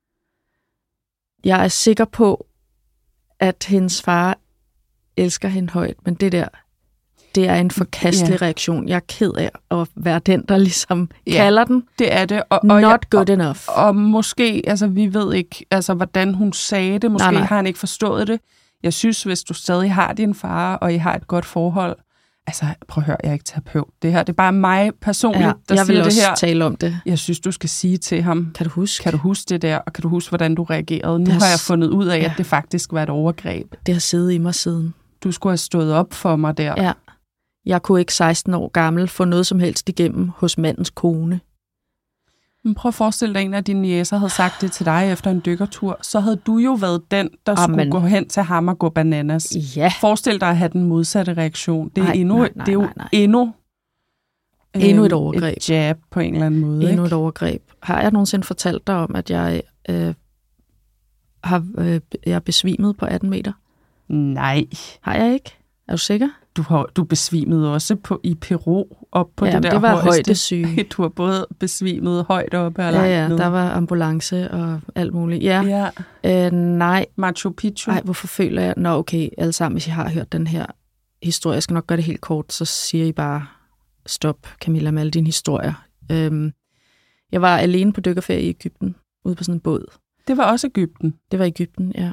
Jeg er sikker på, at hendes far elsker hende højt, men det der, det er en forkastelig yeah. reaktion. Jeg er ked af at være den, der ligesom yeah. kalder den. Det er det. Og, og Not jeg, good og, enough. Og måske, altså vi ved ikke, altså hvordan hun sagde det. Måske nej, nej. har han ikke forstået det. Jeg synes, hvis du stadig har din far, og I har et godt forhold, altså prøv at høre, jeg er ikke terapeut. Det her, det er bare mig personligt, ja, der jeg siger vil det her. Jeg tale om det. Jeg synes, du skal sige til ham. Kan du huske? Kan du huske det der, og kan du huske, hvordan du reagerede? Nu har, har jeg fundet ud af, ja. at det faktisk var et overgreb. Det har siddet i mig siden. Du skulle have stået op for mig der. Ja. Jeg kunne ikke seksten år gammel få noget som helst igennem hos mandens kone. Men prøv at forestille dig, en af dine niecer havde sagt det til dig efter en dykkertur, så havde du jo været den, der Amen. skulle gå hen til ham og gå bananas. Ja. Forestil dig at have den modsatte reaktion. Det er, nej, endnu, nej, nej, det er jo nej, nej. endnu, endnu et overgreb. Et jab på en eller anden måde. Endnu ikke? et overgreb. Har jeg nogensinde fortalt dig om, at jeg øh, har øh, jeg besvimet på atten meter. Nej. Har jeg ikke? Er du sikker? Du, har, du besvimede også på, i Peru op på ja, det der det var højeste. højdesyge. Du har både besvimet højt oppe og langt Ja, ja, ned. der var ambulance og alt muligt. Ja, ja. Øh, nej. Machu Picchu. Nej, hvorfor føler jeg... Nå, okay, alle sammen, hvis I har hørt den her historie, jeg skal nok gøre det helt kort, så siger I bare, stop, Camilla, med alle dine historier. Øhm, jeg var alene på dykkerferie i Egypten, ude på sådan en båd. Det var også Egypten? Det var Egypten, ja.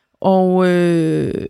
Og øh,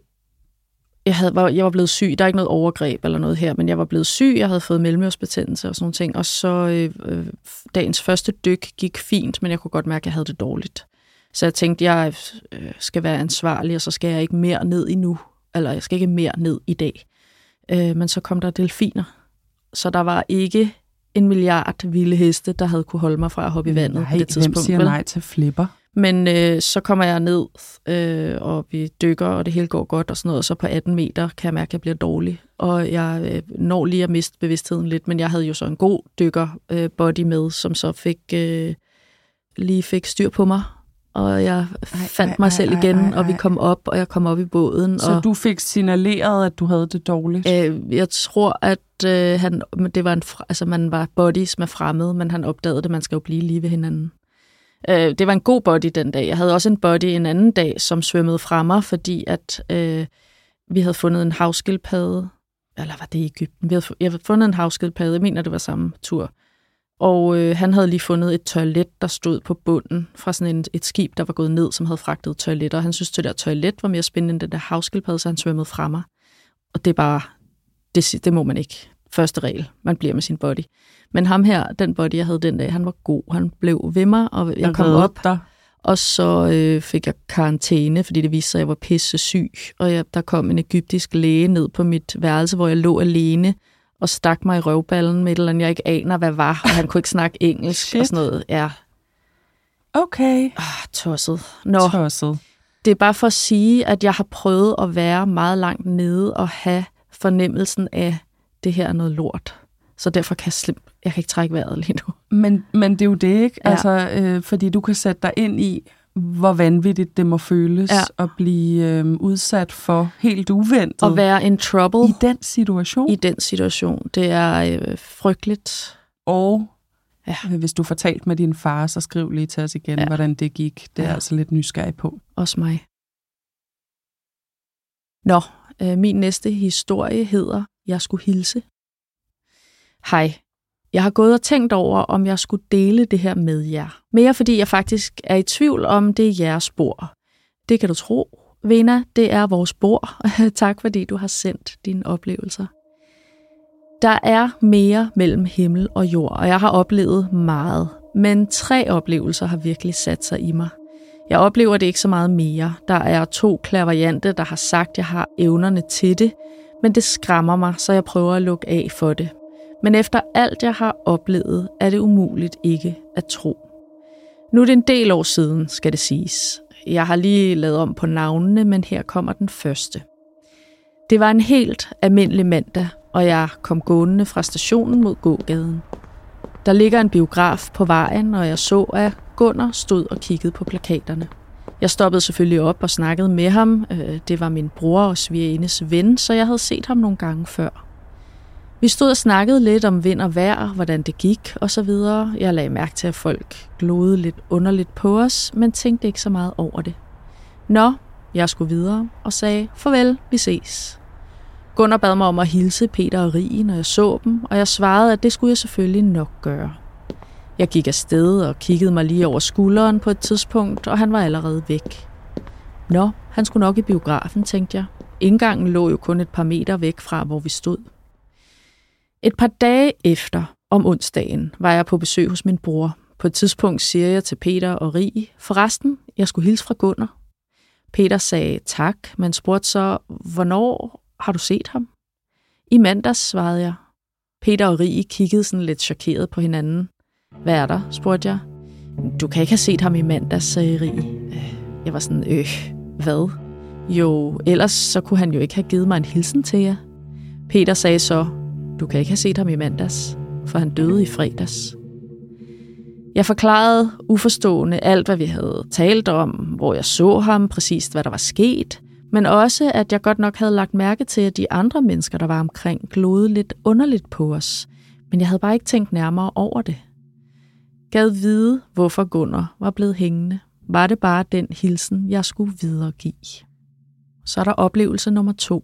jeg, havde, var, jeg var blevet syg. Der er ikke noget overgreb eller noget her, men jeg var blevet syg. Jeg havde fået mellemørebetændelse og sådan nogle ting. Og så øh, dagens første dyk gik fint, men jeg kunne godt mærke, at jeg havde det dårligt. Så jeg tænkte, jeg øh, skal være ansvarlig, og så skal jeg ikke mere ned endnu. Eller jeg skal ikke mere ned i dag. Øh, men så kom der delfiner. Så der var ikke en milliard vilde heste, der havde kunne holde mig fra at hoppe i vandet nej, på det tidspunkt. Hvem siger vel? nej til flipper? Men øh, så kommer jeg ned, øh, og vi dykker, og det hele går godt og sådan noget. Og så på atten meter kan jeg mærke, at jeg bliver dårlig. Og jeg øh, når lige at miste bevidstheden lidt, men jeg havde jo så en god dykker-body øh, med, som så fik øh, lige fik styr på mig. Og jeg ej, fandt ej, mig selv ej, igen, ej, ej, ej. og vi kom op, og jeg kom op i båden. Så og, du fik signaleret, at du havde det dårligt? Øh, jeg tror, at øh, han, det var en, altså, man var bodies med fremmede, men han opdagede det, man skal jo blive lige ved hinanden. Øh, det var en god body den dag. Jeg havde også en body en anden dag, som svømmede fra mig, fordi at øh, vi havde fundet en havskildpadde. Eller var det i Egypten? Vi havde, jeg havde fundet en havskildpadde. Jeg mener, det var samme tur. Og øh, han havde lige fundet et toilet, der stod på bunden fra sådan en, et skib, der var gået ned, som havde fragtet toiletter. Og han synes, at det der toilet var mere spændende end det der havskildpadde, så han svømmede fra mig. Og det er bare, det, det må man ikke. Første regel, man bliver med sin body. Men ham her, den body, jeg havde den dag, han var god. Han blev ved mig, og jeg kom op, der. og så øh, fik jeg karantæne, fordi det viste sig, at jeg var pisse syg. Og jeg, der kom en egyptisk læge ned på mit værelse, hvor jeg lå alene, og stak mig i røvballen med et eller andet, jeg ikke aner, hvad var. Og han kunne ikke snakke engelsk Shit. og sådan noget. Ja. Okay. Ah, tosset. Nå, tosset. Det er bare for at sige, at jeg har prøvet at være meget langt nede og have fornemmelsen af, det her er noget lort. Så derfor kan jeg slippe, jeg kan ikke trække vejret lige nu. Men, men det er jo det, ikke? Ja. Altså, øh, fordi du kan sætte dig ind i, hvor vanvittigt det må føles ja. at blive øh, udsat for helt uventet. At være in trouble. I den situation. I den situation. Det er øh, frygteligt. Og ja. øh, hvis du fortalte med din far, så skriv lige til os igen, ja. hvordan det gik. Det er ja. altså lidt nysgerrig på. Også mig. Nå, øh, min næste historie hedder Jeg skulle hilse. Hej. Jeg har gået og tænkt over, om jeg skulle dele det her med jer. Mere fordi jeg faktisk er i tvivl om, det er jeres spor. Det kan du tro. Vena, det er vores spor. Tak fordi du har sendt dine oplevelser. Der er mere mellem himmel og jord, og jeg har oplevet meget. Men tre oplevelser har virkelig sat sig i mig. Jeg oplever det ikke så meget mere. Der er to clairvoyante, der har sagt, at jeg har evnerne til det, men det skræmmer mig, så jeg prøver at lukke af for det. Men efter alt, jeg har oplevet, er det umuligt ikke at tro. Nu er det en del år siden, skal det siges. Jeg har lige lavet om på navnene, men her kommer den første. Det var en helt almindelig mandag, og jeg kom gående fra stationen mod gågaden. Der ligger en biograf på vejen, og jeg så, at Gunnar stod og kiggede på plakaterne. Jeg stoppede selvfølgelig op og snakkede med ham. Det var min bror og svigerindes ven, så jeg havde set ham nogle gange før. Vi stod og snakkede lidt om vind og vejr, hvordan det gik og så videre. Jeg lagde mærke til, at folk glodede lidt underligt på os, men tænkte ikke så meget over det. Nå, jeg skulle videre og sagde, farvel, vi ses. Gunnar bad mig om at hilse Peter og Rie, når jeg så dem, og jeg svarede, at det skulle jeg selvfølgelig nok gøre. Jeg gik afsted og kiggede mig lige over skulderen på et tidspunkt, og han var allerede væk. Nå, han skulle nok i biografen, tænkte jeg. Indgangen lå jo kun et par meter væk fra, hvor vi stod. Et par dage efter, om onsdagen, var jeg på besøg hos min bror. På et tidspunkt siger jeg til Peter og Rie, forresten, jeg skulle hilse fra Gunnar. Peter sagde tak, men spurgte så, hvornår har du set ham? I mandags, svarede jeg. Peter og Rie kiggede sådan lidt chokeret på hinanden. Hvad er der, spurgte jeg. Du kan ikke have set ham i mandags, sagde Rie. Jeg var sådan, øh, hvad? Jo, ellers så kunne han jo ikke have givet mig en hilsen til jer. Peter sagde så, du kan ikke have set ham i mandags, for han døde i fredags. Jeg forklarede uforstående alt, hvad vi havde talt om, hvor jeg så ham, præcis hvad der var sket, men også, at jeg godt nok havde lagt mærke til, at de andre mennesker, der var omkring, glodede lidt underligt på os, men jeg havde bare ikke tænkt nærmere over det. Gad vide, hvorfor Gunnar var blevet hængende. Var det bare den hilsen, jeg skulle videregive? Så er der oplevelse nummer to.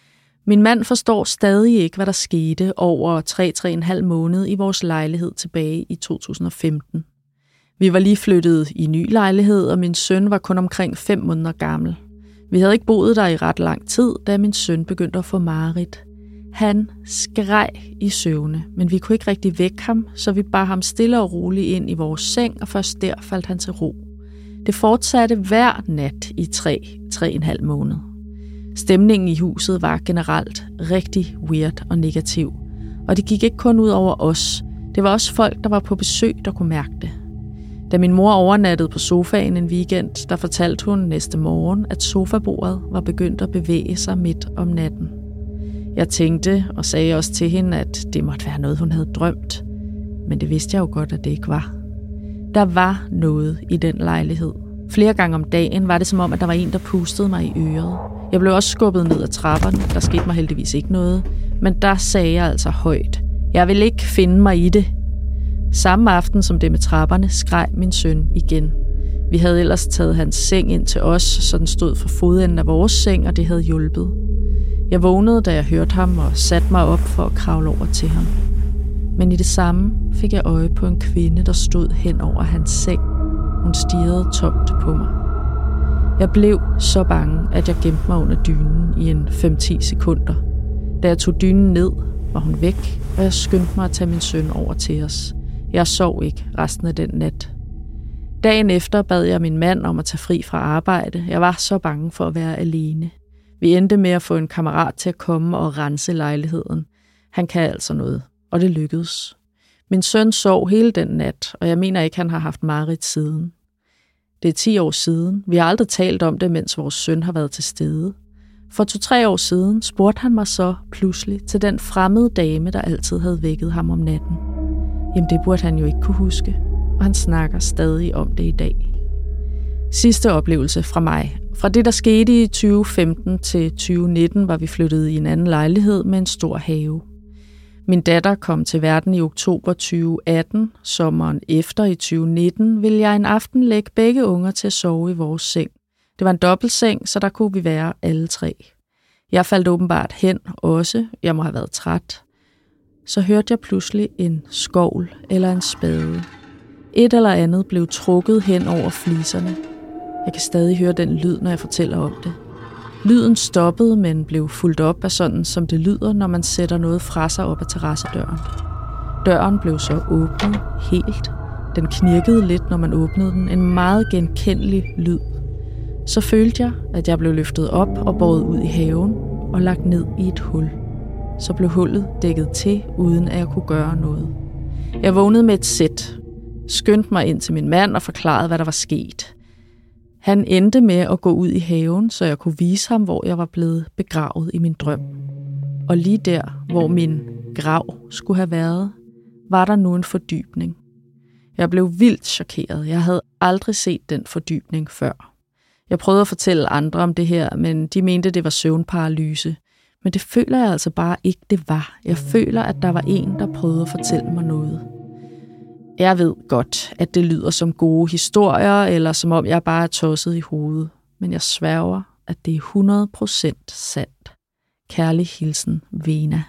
Min mand forstår stadig ikke, hvad der skete over tre til tre komma fem måned i vores lejlighed tilbage i to tusind og femten. Vi var lige flyttet i ny lejlighed, og min søn var kun omkring fem måneder gammel. Vi havde ikke boet der i ret lang tid, da min søn begyndte at få mareridt. Han skreg i søvne, men vi kunne ikke rigtig vække ham, så vi bar ham stille og roligt ind i vores seng, og først der faldt han til ro. Det fortsatte hver nat i tre til tre komma fem måned. Stemningen i huset var generelt rigtig weird og negativ, og det gik ikke kun ud over os. Det var også folk, der var på besøg, der kunne mærke det. Da min mor overnattede på sofaen en weekend, der fortalte hun næste morgen, at sofabordet var begyndt at bevæge sig midt om natten. Jeg tænkte og sagde også til hende, at det måtte være noget, hun havde drømt. Men det vidste jeg jo godt, at det ikke var. Der var noget i den lejlighed. Flere gange om dagen var det som om, at der var en, der pustede mig i øret. Jeg blev også skubbet ned ad trapperne. Der skete mig heldigvis ikke noget. Men der sagde jeg altså højt: jeg vil ikke finde mig i det. Samme aften som det med trapperne, skreg min søn igen. Vi havde ellers taget hans seng ind til os, så den stod for fodenden af vores seng, og det havde hjulpet. Jeg vågnede, da jeg hørte ham, og satte mig op for at kravle over til ham. Men i det samme fik jeg øje på en kvinde, der stod hen over hans seng. Hun stirrede tomt på mig. Jeg blev så bange, at jeg gemte mig under dynen i en fem til ti sekunder. Da jeg tog dynen ned, var hun væk, og jeg skyndte mig at tage min søn over til os. Jeg sov ikke resten af den nat. Dagen efter bad jeg min mand om at tage fri fra arbejde. Jeg var så bange for at være alene. Vi endte med at få en kammerat til at komme og rense lejligheden. Han kan altså noget, og det lykkedes. Min søn sov hele den nat, og jeg mener ikke, han har haft mareridt siden. Det er ti år siden. Vi har aldrig talt om det, mens vores søn har været til stede. For to-tre år siden spurgte han mig så pludselig til den fremmede dame, der altid havde vækket ham om natten. Jamen det burde han jo ikke kunne huske, og han snakker stadig om det i dag. Sidste oplevelse fra mig. Fra det, der skete i tyve femten til tyve nitten, var vi flyttet i en anden lejlighed med en stor have. Min datter kom til verden i oktober tyve atten. Sommeren efter i tyve nitten ville jeg en aften lægge begge unger til at sove i vores seng. Det var en dobbeltseng, så der kunne vi være alle tre. Jeg faldt åbenbart hen også. Jeg må have været træt. Så hørte jeg pludselig en skovl eller en spade. Et eller andet blev trukket hen over fliserne. Jeg kan stadig høre den lyd, når jeg fortæller om det. Lyden stoppede, men blev fulgt op af sådan, som det lyder, når man sætter noget fra sig op ad terrassedøren. Døren blev så åbnet helt. Den knirkede lidt, når man åbnede den. En meget genkendelig lyd. Så følte jeg, at jeg blev løftet op og båret ud i haven og lagt ned i et hul. Så blev hullet dækket til, uden at jeg kunne gøre noget. Jeg vågnede med et sæt, skyndte mig ind til min mand og forklarede, hvad der var sket. Han endte med at gå ud i haven, så jeg kunne vise ham, hvor jeg var blevet begravet i min drøm. Og lige der, hvor min grav skulle have været, var der nu en fordybning. Jeg blev vildt chokeret. Jeg havde aldrig set den fordybning før. Jeg prøvede at fortælle andre om det her, men de mente, det var søvnparalyse. Men det føler jeg altså bare ikke, det var. Jeg føler, at der var en, der prøvede at fortælle mig noget. Jeg ved godt, at det lyder som gode historier, eller som om jeg bare er tosset i hovedet. Men jeg sværger, at det er hundrede procent sandt. Kærlig hilsen, Vena.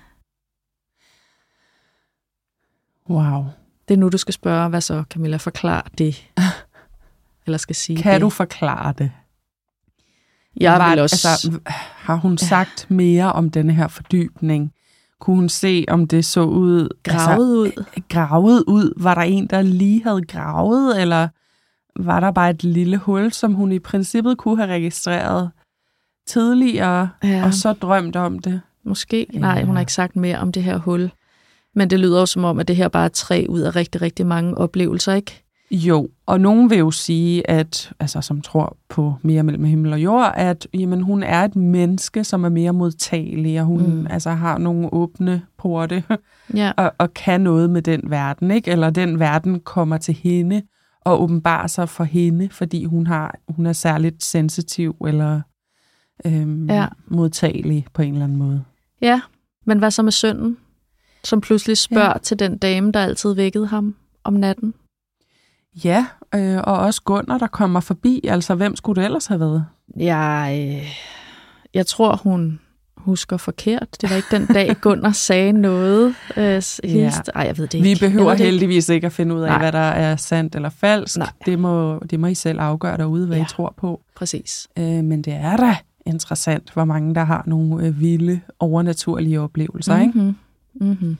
Wow. Det er nu, du skal spørge, hvad så, Camilla, forklare det. Eller skal sige Kan det. du forklare det? Jeg Var, vil også... altså, har hun sagt mere om denne her fordybning? Kunne hun se, om det så ud... Gravet altså, ud? Gravet ud? Var der en, der lige havde gravet, eller var der bare et lille hul, som hun i princippet kunne have registreret tidligere, ja. Og så drømt om det? Måske. Ja. Nej, hun har ikke sagt mere om det her hul. Men det lyder jo som om, at det her bare er tre ud af rigtig, rigtig mange oplevelser, ikke? Jo, og nogen vil jo sige, at, altså som tror på mere mellem himmel og jord, at jamen, hun er et menneske, som er mere modtagelig, og hun mm. altså, har nogle åbne porte, ja. og, og kan noget med den verden, ikke? Eller den verden kommer til hende og åbenbarer sig for hende, fordi hun, har, hun er særligt sensitiv eller øhm, ja. modtagelig på en eller anden måde. Ja, men hvad så med sønnen, som pludselig spørger ja. til den dame, der altid vækkede ham om natten? Ja, øh, og også Gunnar, der kommer forbi. Altså, hvem skulle det ellers have været? Jeg, øh, jeg tror, hun husker forkert. Det var ikke den dag, Gunnar sagde noget. Øh, hilst. Ja. Ej, jeg ved det ikke. Vi behøver heldigvis ikke at finde ud af, Nej. hvad der er sandt eller falsk. Det må, det må I selv afgøre derude, hvad ja. I tror på. Præcis. Øh, men det er da interessant, hvor mange der har nogle øh, vilde, overnaturlige oplevelser, mm-hmm. ikke? Mm-hmm.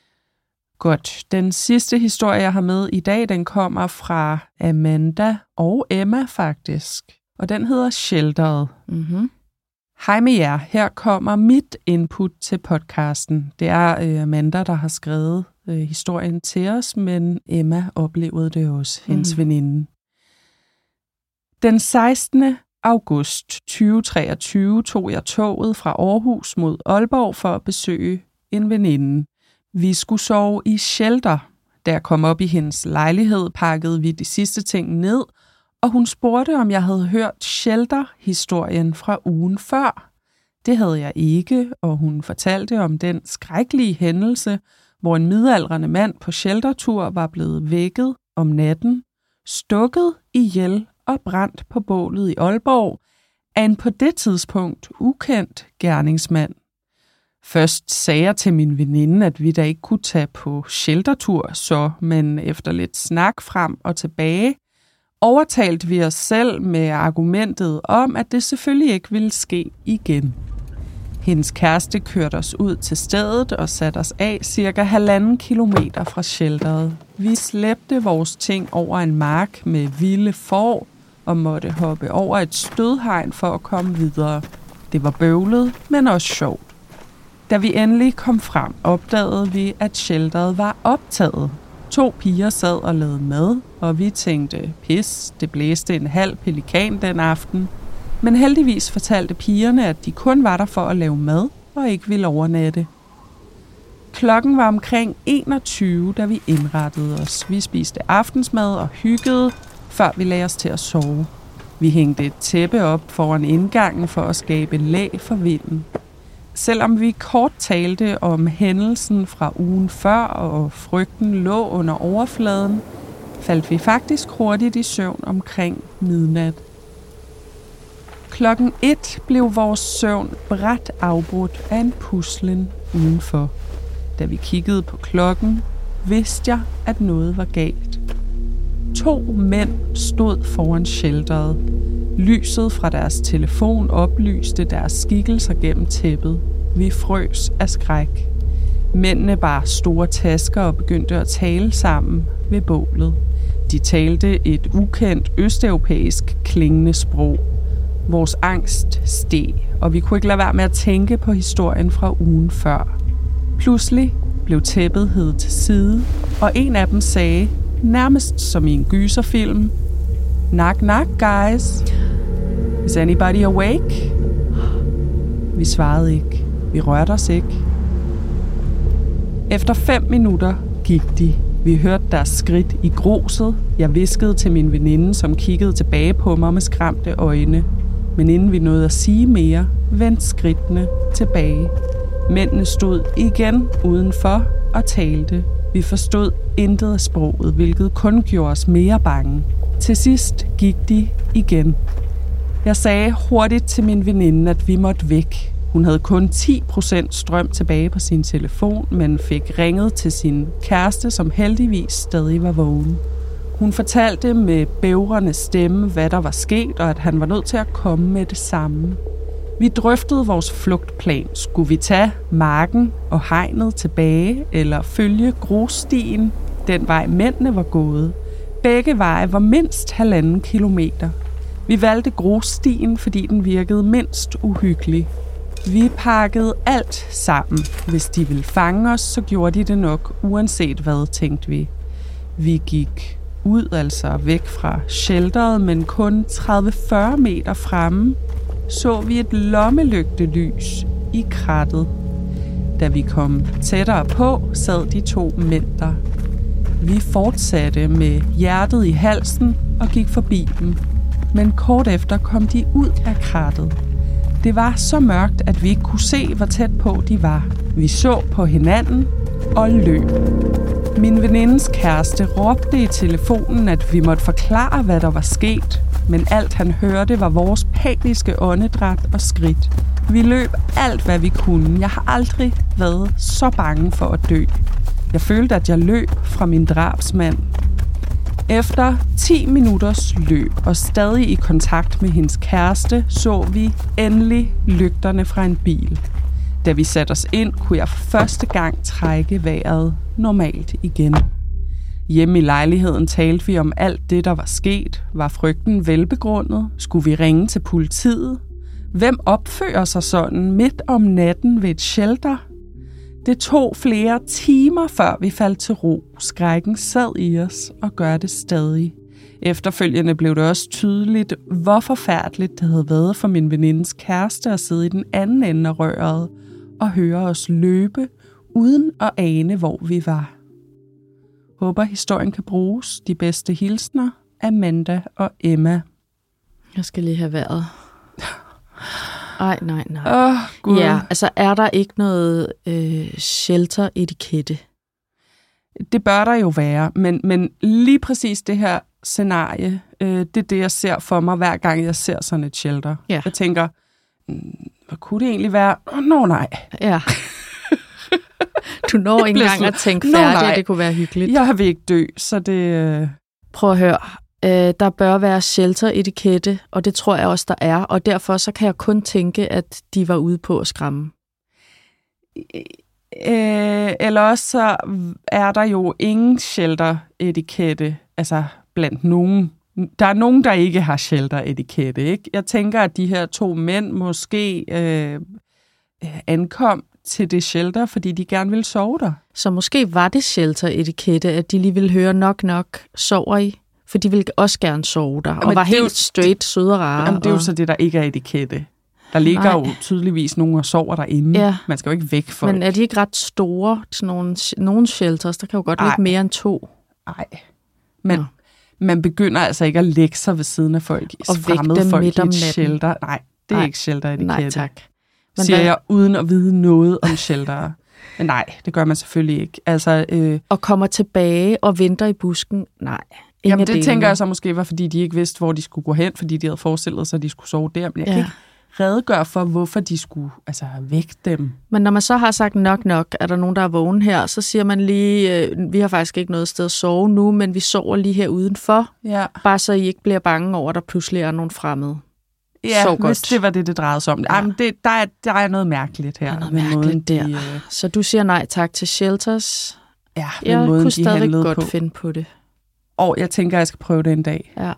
Godt. Den sidste historie, jeg har med i dag, den kommer fra Amanda og Emma faktisk. Og den hedder Shelteret. Mm-hmm. Hej med jer. Her kommer mit input til podcasten. Det er øh, Amanda, der har skrevet øh, historien til os, men Emma oplevede det også, mm-hmm. hendes veninde. Den sekstende august tyve treogtyve tog jeg toget fra Aarhus mod Aalborg for at besøge en veninde. Vi skulle sove i shelter. Da jeg kom op i hendes lejlighed, pakkede vi de sidste ting ned, og hun spurgte, om jeg havde hørt shelter-historien fra ugen før. Det havde jeg ikke, og hun fortalte om den skrækkelige hændelse, hvor en midaldrende mand på sheltertur var blevet vækket om natten, stukket ihjel og brændt på bålet i Aalborg af en på det tidspunkt ukendt gerningsmand. Først sagde jeg til min veninde, at vi da ikke kunne tage på sheltertur, så, men efter lidt snak frem og tilbage, overtalte vi os selv med argumentet om, at det selvfølgelig ikke ville ske igen. Hendes kæreste kørte os ud til stedet og satte os af cirka halvanden kilometer fra shelteret. Vi slæbte vores ting over en mark med vilde får og måtte hoppe over et stødhegn for at komme videre. Det var bøvlet, men også sjovt. Da vi endelig kom frem, opdagede vi, at shelteret var optaget. To piger sad og lavede mad, og vi tænkte, pis, det blæste en halv pelikan den aften. Men heldigvis fortalte pigerne, at de kun var der for at lave mad og ikke ville overnatte. Klokken var omkring enogtyve, da vi indrettede os. Vi spiste aftensmad og hyggede, før vi lagde os til at sove. Vi hængte et tæppe op foran indgangen for at skabe læ for vinden. Selvom vi kort talte om hændelsen fra ugen før, og frygten lå under overfladen, faldt vi faktisk hurtigt i søvn omkring midnat. Klokken et blev vores søvn brat afbrudt af en puslen udenfor. Da vi kiggede på klokken, vidste jeg, at noget var galt. To mænd stod foran shelteret. Lyset fra deres telefon oplyste deres skikkelser gennem tæppet. Vi frøs af skræk. Mændene bar store tasker og begyndte at tale sammen ved bålet. De talte et ukendt østeuropæisk klingende sprog. Vores angst steg, og vi kunne ikke lade være med at tænke på historien fra ugen før. Pludselig blev tæppet hevet til side, og en af dem sagde, nærmest som i en gyserfilm, knock knock guys. Is anybody awake? Vi svarede ikke. Vi rørte os ikke. Efter fem minutter gik de. Vi hørte deres skridt i gruset. Jeg viskede til min veninde, som kiggede tilbage på mig med skræmte øjne. Men inden vi nåede at sige mere, vendte skridtene tilbage. Mændene stod igen udenfor og talte. Vi forstod intet af sproget, hvilket kun gjorde os mere bange. Til sidst gik de igen. Jeg sagde hurtigt til min veninde, at vi måtte væk. Hun havde kun ti procent strøm tilbage på sin telefon, men fik ringet til sin kæreste, som heldigvis stadig var vågen. Hun fortalte med bævrende stemme, hvad der var sket, og at han var nødt til at komme med det samme. Vi drøftede vores flugtplan. Skulle vi tage marken og hegnet tilbage, eller følge grusstien, den vej mændene var gået? Begge veje var mindst halvanden kilometer. Vi valgte grusstien, fordi den virkede mindst uhyggelig. Vi pakkede alt sammen. Hvis de ville fange os, så gjorde de det nok, uanset hvad, tænkte vi. Vi gik ud, altså væk fra shelteret, men kun tredive til fyrre meter fremme, så vi et lommelygtelys i krattet. Da vi kom tættere på, sad de to mænd der. Vi fortsatte med hjertet i halsen og gik forbi dem. Men kort efter kom de ud af krattet. Det var så mørkt, at vi ikke kunne se, hvor tæt på de var. Vi så på hinanden og løb. Min venindes kæreste råbte i telefonen, at vi måtte forklare, hvad der var sket. Men alt han hørte var vores paniske åndedræt og skridt. Vi løb alt, hvad vi kunne. Jeg har aldrig været så bange for at dø. Jeg følte, at jeg løb fra min drabsmand. Efter ti minutters løb og stadig i kontakt med hendes kæreste, så vi endelig lygterne fra en bil. Da vi satte os ind, kunne jeg for første gang trække vejret normalt igen. Hjemme i lejligheden talte vi om alt det, der var sket. Var frygten velbegrundet? Skulle vi ringe til politiet? Hvem opfører sig sådan midt om natten ved et shelter? Det tog flere timer, før vi faldt til ro. Skrækken sad i os og gør det stadig. Efterfølgende blev det også tydeligt, hvor forfærdeligt det havde været for min venindes kæreste at sidde i den anden ende af røret og høre os løbe, uden at ane, hvor vi var. Håber, historien kan bruges. De bedste hilsner, Amanda og Emma. Jeg skal lige have været. Ej, nej, nej. Åh, Gud. Ja, altså er der ikke noget øh, shelter-etikette? Det bør der jo være, men, men lige præcis det her scenarie, øh, det er det, jeg ser for mig, hver gang jeg ser sådan et shelter. Ja. Jeg tænker, hvad kunne det egentlig være? Nå, oh, nej. Ja. Du når ikke engang at tænke færdigt, at det kunne være hyggeligt. Jeg vil ikke dø, så det... Øh... Prøv at høre. Øh, der bør være shelter-etikette, og det tror jeg også, der er. Og derfor så kan jeg kun tænke, at de var ude på at skræmme. Øh, eller også så er der jo ingen shelter-etikette, altså blandt nogen. Der er nogen, der ikke har shelter-etikette, ikke? Jeg tænker, at de her to mænd måske øh, ankom til det shelter, fordi de gerne ville sove der. Så måske var det shelter-etikette, at de lige ville høre nok nok sover i, for de ville også gerne sove der, og jamen, var helt jo, straight, søde og rare. Jamen, det er jo og... så det, der ikke er etikette. Der ligger Nej. jo tydeligvis nogen og sover derinde. Ja. Man skal jo ikke væk for. Men er de ikke ret store til nogle, nogle shelters? Der kan jo godt Ej. ligge mere end to. Nej, men ja. man begynder altså ikke at lægge sig ved siden af folk. Og fremmede folk midt om i et shelter. Nej, det er Nej. ikke shelter-etikette. Nej, tak. Men siger hvad? jeg uden at vide noget om shelter. Men nej, det gør man selvfølgelig ikke. Altså, øh... Og kommer tilbage og venter i busken? Nej. Jamen det tænker jeg så måske var, fordi de ikke vidste, hvor de skulle gå hen, fordi de havde forestillet sig, at de skulle sove der. Men jeg ja. kan ikke redegøre for, hvorfor de skulle altså, vække dem. Men når man så har sagt nok nok, er der nogen, der er vågen her, så siger man lige, øh, vi har faktisk ikke noget sted at sove nu, men vi sover lige her udenfor. Ja. Bare så I ikke bliver bange over, at der pludselig er nogen fremmede. Ja, Sov hvis godt. det var det, det drejede sig om. Ja. Jamen, det, der, er, der er noget mærkeligt her. Der er noget mærkeligt måden, der. De, øh... Så du siger nej tak til shelters? Ja, jeg måden, kunne de stadig godt på. finde på det. Og jeg tænker, at jeg skal prøve det en dag. Ja.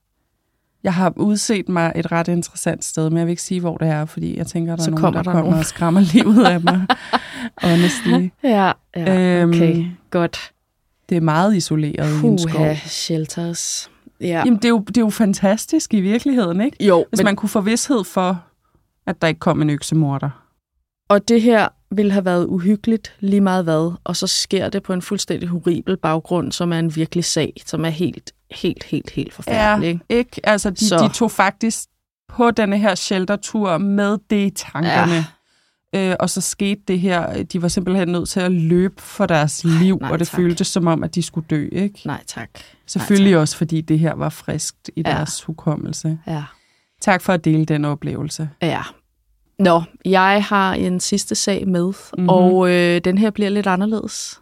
Jeg har udset mig et ret interessant sted, men jeg vil ikke sige, hvor det er, fordi jeg tænker, at der så er nogen, kommer der, der kommer nogen. og skræmmer livet af mig. Honestly. Ja, ja okay, øhm, godt. Det er meget isoleret Puh, i en skov. Shelters. Ja. Jamen, det er, jo, det er jo fantastisk i virkeligheden, ikke? Jo. Hvis men... man kunne få vished for, at der ikke kom en øksemorder. Og det her ville have været uhyggeligt lige meget hvad, og så sker det på en fuldstændig horribel baggrund, som er en virkelig sag, som er helt, helt, helt, helt forfærdelig. Ja, ikke? Altså, de, de tog faktisk på denne her sheltertur med det i tankerne. Ja. Øh, og så skete det her, de var simpelthen nødt til at løbe for deres liv, nej, og det tak. føltes som om, at de skulle dø, ikke? Nej, tak. Selvfølgelig nej, tak. også, fordi det her var friskt i ja. deres hukommelse. Ja. Tak for at dele den oplevelse. Ja. Nå, jeg har en sidste sag med, mm-hmm. og øh, den her bliver lidt anderledes.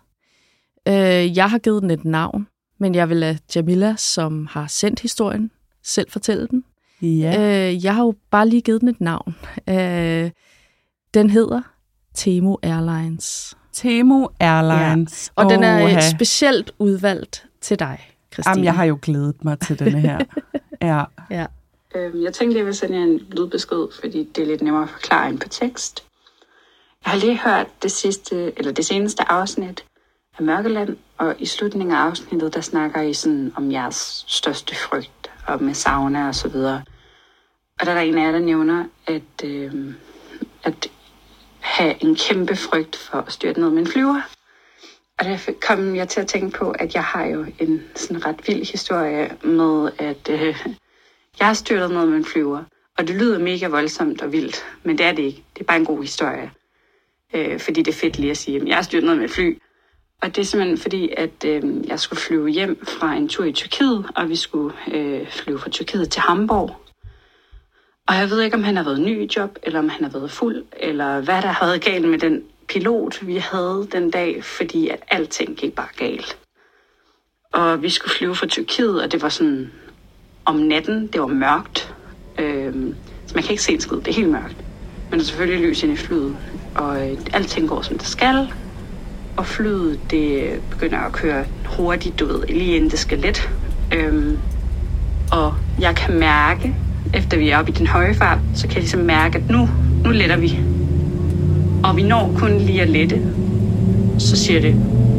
Øh, jeg har givet den et navn, men jeg vil lade Jamila, som har sendt historien, selv fortælle den. Ja. Øh, jeg har jo bare lige givet den et navn. Øh, den hedder Temu Airlines. Temu Airlines. Ja. Og oh, den er ha. specielt udvalgt til dig, Christine. Jamen, jeg har jo glædet mig til denne her. Ja. Ja. Jeg tænkte, jeg vil sende en lydbesked, fordi det er lidt nemmere at forklare end på tekst. Jeg har lige hørt det sidste, eller det seneste afsnit af Mørkeland, og i slutningen af afsnittet, der snakker I sådan om jeres største frygt, og med sauna og så videre. Og der er der en af jer, der nævner, at, øh, at have en kæmpe frygt for at styrte ned med en flyver. Og der kom jeg til at tænke på, at jeg har jo en sådan ret vild historie med, at øh, jeg har styrtet ned med en flyver. Og det lyder mega voldsomt og vildt, men det er det ikke. Det er bare en god historie. Øh, fordi det er fedt lige at sige, at jeg har styrtet ned med et fly. Og det er simpelthen fordi, at øh, jeg skulle flyve hjem fra en tur i Tyrkiet, og vi skulle øh, flyve fra Tyrkiet til Hamburg. Og jeg ved ikke, om han har været ny i job, eller om han har været fuld, eller hvad der har været galt med den pilot, vi havde den dag, fordi at alting gik bare galt. Og vi skulle flyve fra Tyrkiet, og det var sådan om natten, det var mørkt. Øhm, så man kan ikke se en skid, det er helt mørkt. Men der er selvfølgelig lys ind i flyet, og øh, alting går som det skal. Og flyet, det begynder at køre hurtigt, du ved, lige inden det skal let. Øhm, og jeg kan mærke, efter vi er oppe i den høje fart, så kan jeg ligesom mærke, at nu, nu letter vi. Og vi når kun lige at lette. Så siger det,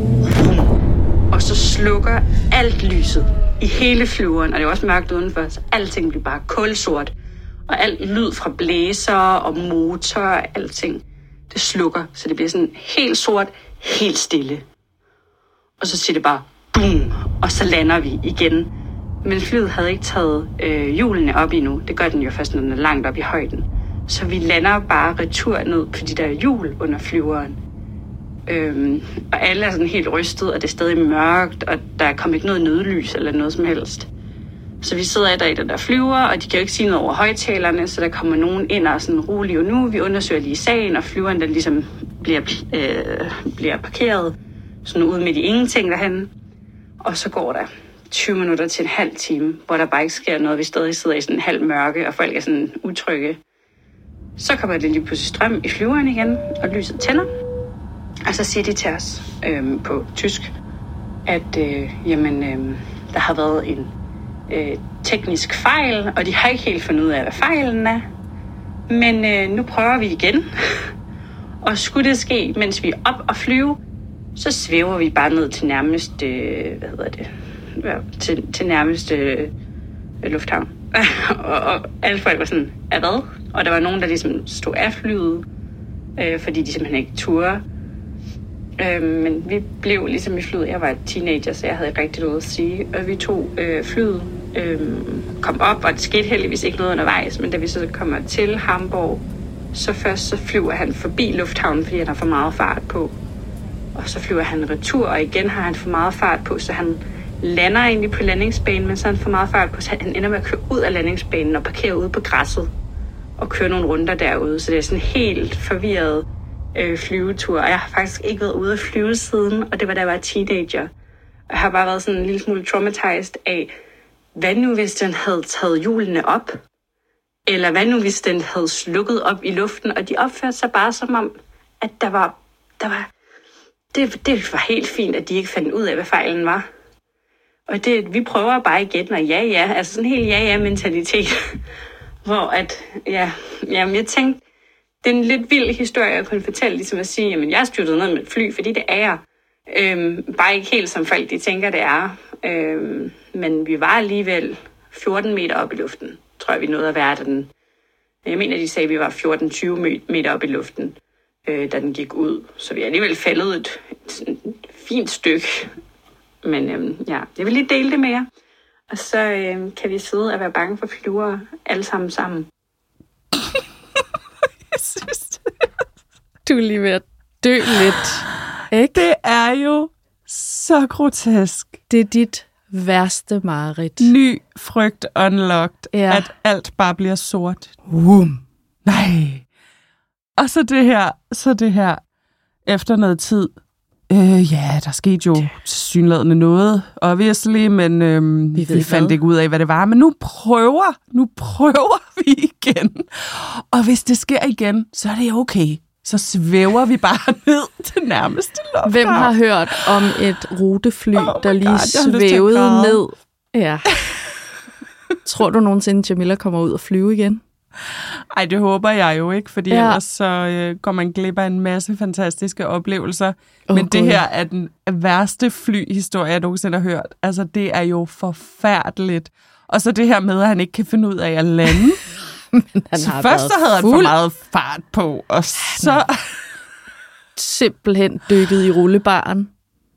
og så slukker alt lyset i hele flyveren, og det er også mørkt udenfor, så alting bliver bare kulsort. Og alt lyd fra blæser og motor og alting, det slukker, så det bliver sådan helt sort, helt stille. Og så siger det bare, boom, og så lander vi igen. Men flyet havde ikke taget øh, hjulene op endnu. Det gør den jo først, når den er langt op i højden. Så vi lander bare retur ned på de der hjul under flyveren. Øhm, og alle er sådan helt rystet, og det er stadig mørkt, og der er kommet ikke noget nødlys eller noget som helst. Så vi sidder der i den der flyver, og de kan jo ikke sige noget over højtalerne, så der kommer nogen ind og sådan rolig, og nu vi undersøger lige sagen, og flyveren den ligesom bliver, øh, bliver parkeret sådan ude midt i ingenting derhen. Og så går der tyve minutter til en halv time, hvor der bare ikke sker noget. Vi stadig sidder i sådan en halv mørke, og folk er sådan utrygge. Så kommer det lige pludselig strøm i flyveren igen, og lyset tænder. Og så siger de til os øh, på tysk, at øh, jamen, øh, der har været en øh, teknisk fejl, og de har ikke helt fundet ud af, hvad fejlen er. Men øh, nu prøver vi igen. Og skulle det ske, mens vi er op og flyve, så svæver vi bare ned til nærmeste, øh, hvad hedder det, ja, til, til nærmeste øh, lufthavn. og, og alle folk var sådan, af hvad? Og der var nogen, der ligesom stod af flyet, øh, fordi de simpelthen ikke turde. Øh, men vi blev ligesom i flyet. Jeg var teenager, så jeg havde ikke rigtig noget at sige. Og vi tog øh, flyet, øh, kom op, og det skete heldigvis ikke noget undervejs. Men da vi så kommer til Hamburg, så først så flyver han forbi lufthavnen, fordi han har for meget fart på. Og så flyver han retur, og igen har han for meget fart på, så han lander egentlig på landingsbanen, men så har han for meget fart på, så han ender med at køre ud af landingsbanen og parkere ude på græsset og køre nogle runder derude. Så det er sådan en helt forvirret øh, flyvetur, og jeg har faktisk ikke været ude at flyve siden, og det var da jeg var teenager. Og jeg har bare været sådan en lille smule traumatized af, hvad nu hvis den havde taget hjulene op? Eller hvad nu hvis den havde slukket op i luften, og de opførte sig bare som om, at der var, der var det, det var helt fint, at de ikke fandt ud af, hvad fejlen var. Og det, vi prøver bare igen, og ja, ja, altså sådan en helt ja-ja-mentalitet. Hvor at, ja, jamen jeg tænkte, det er en lidt vild historie, jeg kunne fortælle, ligesom at sige, jamen jeg har styrtet ned med et fly, fordi det er jeg. Øhm, bare ikke helt som folk, de tænker, det er. Øhm, men vi var alligevel fjorten meter op i luften, tror jeg, vi nåede at være den. Jeg mener, de sagde, at vi var fjorten til tyve meter op i luften, øh, da den gik ud. Så vi er alligevel faldet et, et, et fint stykke. Men øhm, ja, jeg vil lige dele det med jer. Og så øhm, kan vi sidde og være bange for flyver alle sammen sammen. Jeg synes, du er lige ved at dø lidt. Ikke? Det er jo så grotesk. Det er dit værste mareridt. Ny frygt unlocked. Ja. At alt bare bliver sort. Wum. Nej. Og så det her, så det her, efter noget tid. Øh, ja, der skete jo tilsyneladende noget, obviously, men øhm, vi, vi fandt hvad? ikke ud af, hvad det var. Men nu prøver, nu prøver vi igen. Og hvis det sker igen, så er det okay. Så svæver vi bare ned til nærmeste lufthavn. Hvem har hørt om et rutefly, oh der lige God, svævede ned? Ja. Tror du nogensinde, Jamila kommer ud og flyve igen? Ej, det håber jeg jo ikke, fordi Ja. ellers så øh, går man glip af en masse fantastiske oplevelser. Oh, Men det God. her er den værste flyhistorie, jeg nogensinde har hørt. Altså, det er jo forfærdeligt. Og så det her med, at han ikke kan finde ud af at lande. Han så har først så havde han for fuld. meget fart på, og så... Simpelthen dykket i rullebaren.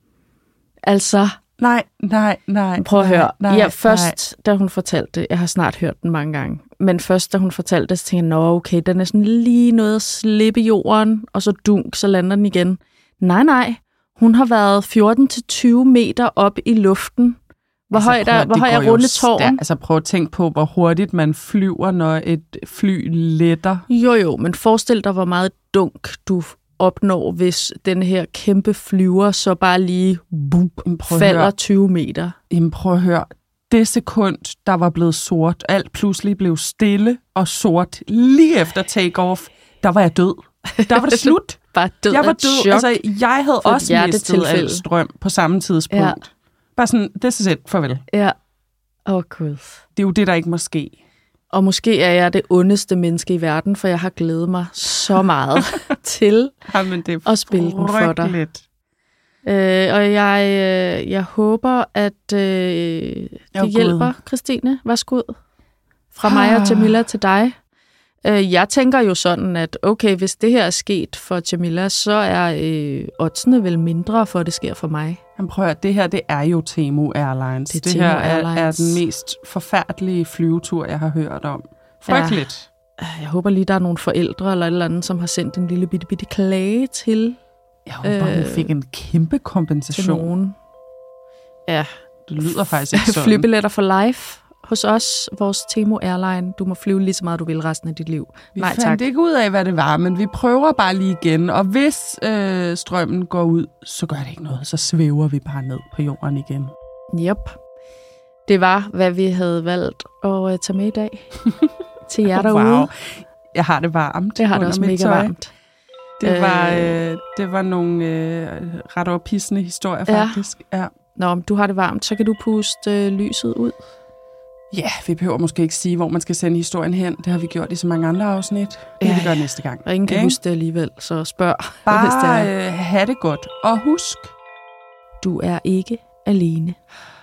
Altså, Nej, nej, nej. prøv at nej, høre. Nej, Ja, først, da hun fortalte det, jeg har snart hørt den mange gange, men først, da hun fortalte det, så tænkte jeg, nå, okay, den er sådan lige noget at slippe jorden, og så dunk, så lander den igen. Nej, nej. Hun har været fjorten til tyve meter op i luften. Hvor altså, højt er, prøv, hvor det høj går er jo rundetårn? stær- Altså prøv at tænke på, hvor hurtigt man flyver, når et fly letter. Jo, jo, men forestil dig, hvor meget dunk du opnår, hvis den her kæmpe flyver så bare lige boop, falder høre. tyve meter. Jamen prøv at høre. Det sekund, der var blevet sort, alt pludselig blev stille og sort lige efter take-off, der var jeg død. Der var det slut. Bare død Jeg var af et død. chok. Altså, jeg havde for et også mistet hjertetilfælde. al strøm på samme tidspunkt. Ja. Bare sådan, this is it, farvel. Ja. Åh, oh, Gud. Det er jo det, der ikke må ske. Og måske er jeg det ondeste menneske i verden, for jeg har glædet mig så meget til Jamen, det er at spille den for dig. frygteligt. Øh, og jeg, øh, jeg håber, at øh, det Åh, Gud. hjælper, Christine. Værsgo. Fra mig og Jamila til dig. Øh, jeg tænker jo sådan, at okay, hvis det her er sket for Jamila, så er øh, oddsene vel mindre for, at det sker for mig. Jamen, prøv at høre, det her, det er jo Temu Airlines. Det er Det, Temu her er, er Airlines. den mest forfærdelige flyvetur, jeg har hørt om. Frygteligt. Jeg håber lige, der er nogle forældre eller et eller andet, som har sendt en lille bitte, bitte klage til, Jeg håber, øh, hun fik en kæmpe til kompensation. nogen. Ja, Det lyder faktisk ikke sådan. flybilletter for life hos os, vores Temu Airline. Du må flyve lige så meget, du vil resten af dit liv. Vi Nej, fandt tak. ikke ud af, hvad det var, men vi prøver bare lige igen. Og hvis øh, strømmen går ud, så gør det ikke noget. Så svæver vi bare ned på jorden igen. Yep. Det var, hvad vi havde valgt at uh, tage med i dag. Til jer derude. Wow. Jeg har det varmt. Det har det under også mit mega tøj. varmt. Det var, Øh. øh, det var nogle øh, ret ophidsende historier, Ja. faktisk. Ja. Nå, om du har det varmt, så kan du puste øh, lyset ud. Ja, vi behøver måske ikke sige, hvor man skal sende historien hen. Det har vi gjort i så mange andre afsnit. Det Ja, ja, vi gør næste gang. Og ingen kan Ikke? huske det alligevel, så spørg. hvis det Bare er. øh, have det godt. Og husk, Du er ikke alene.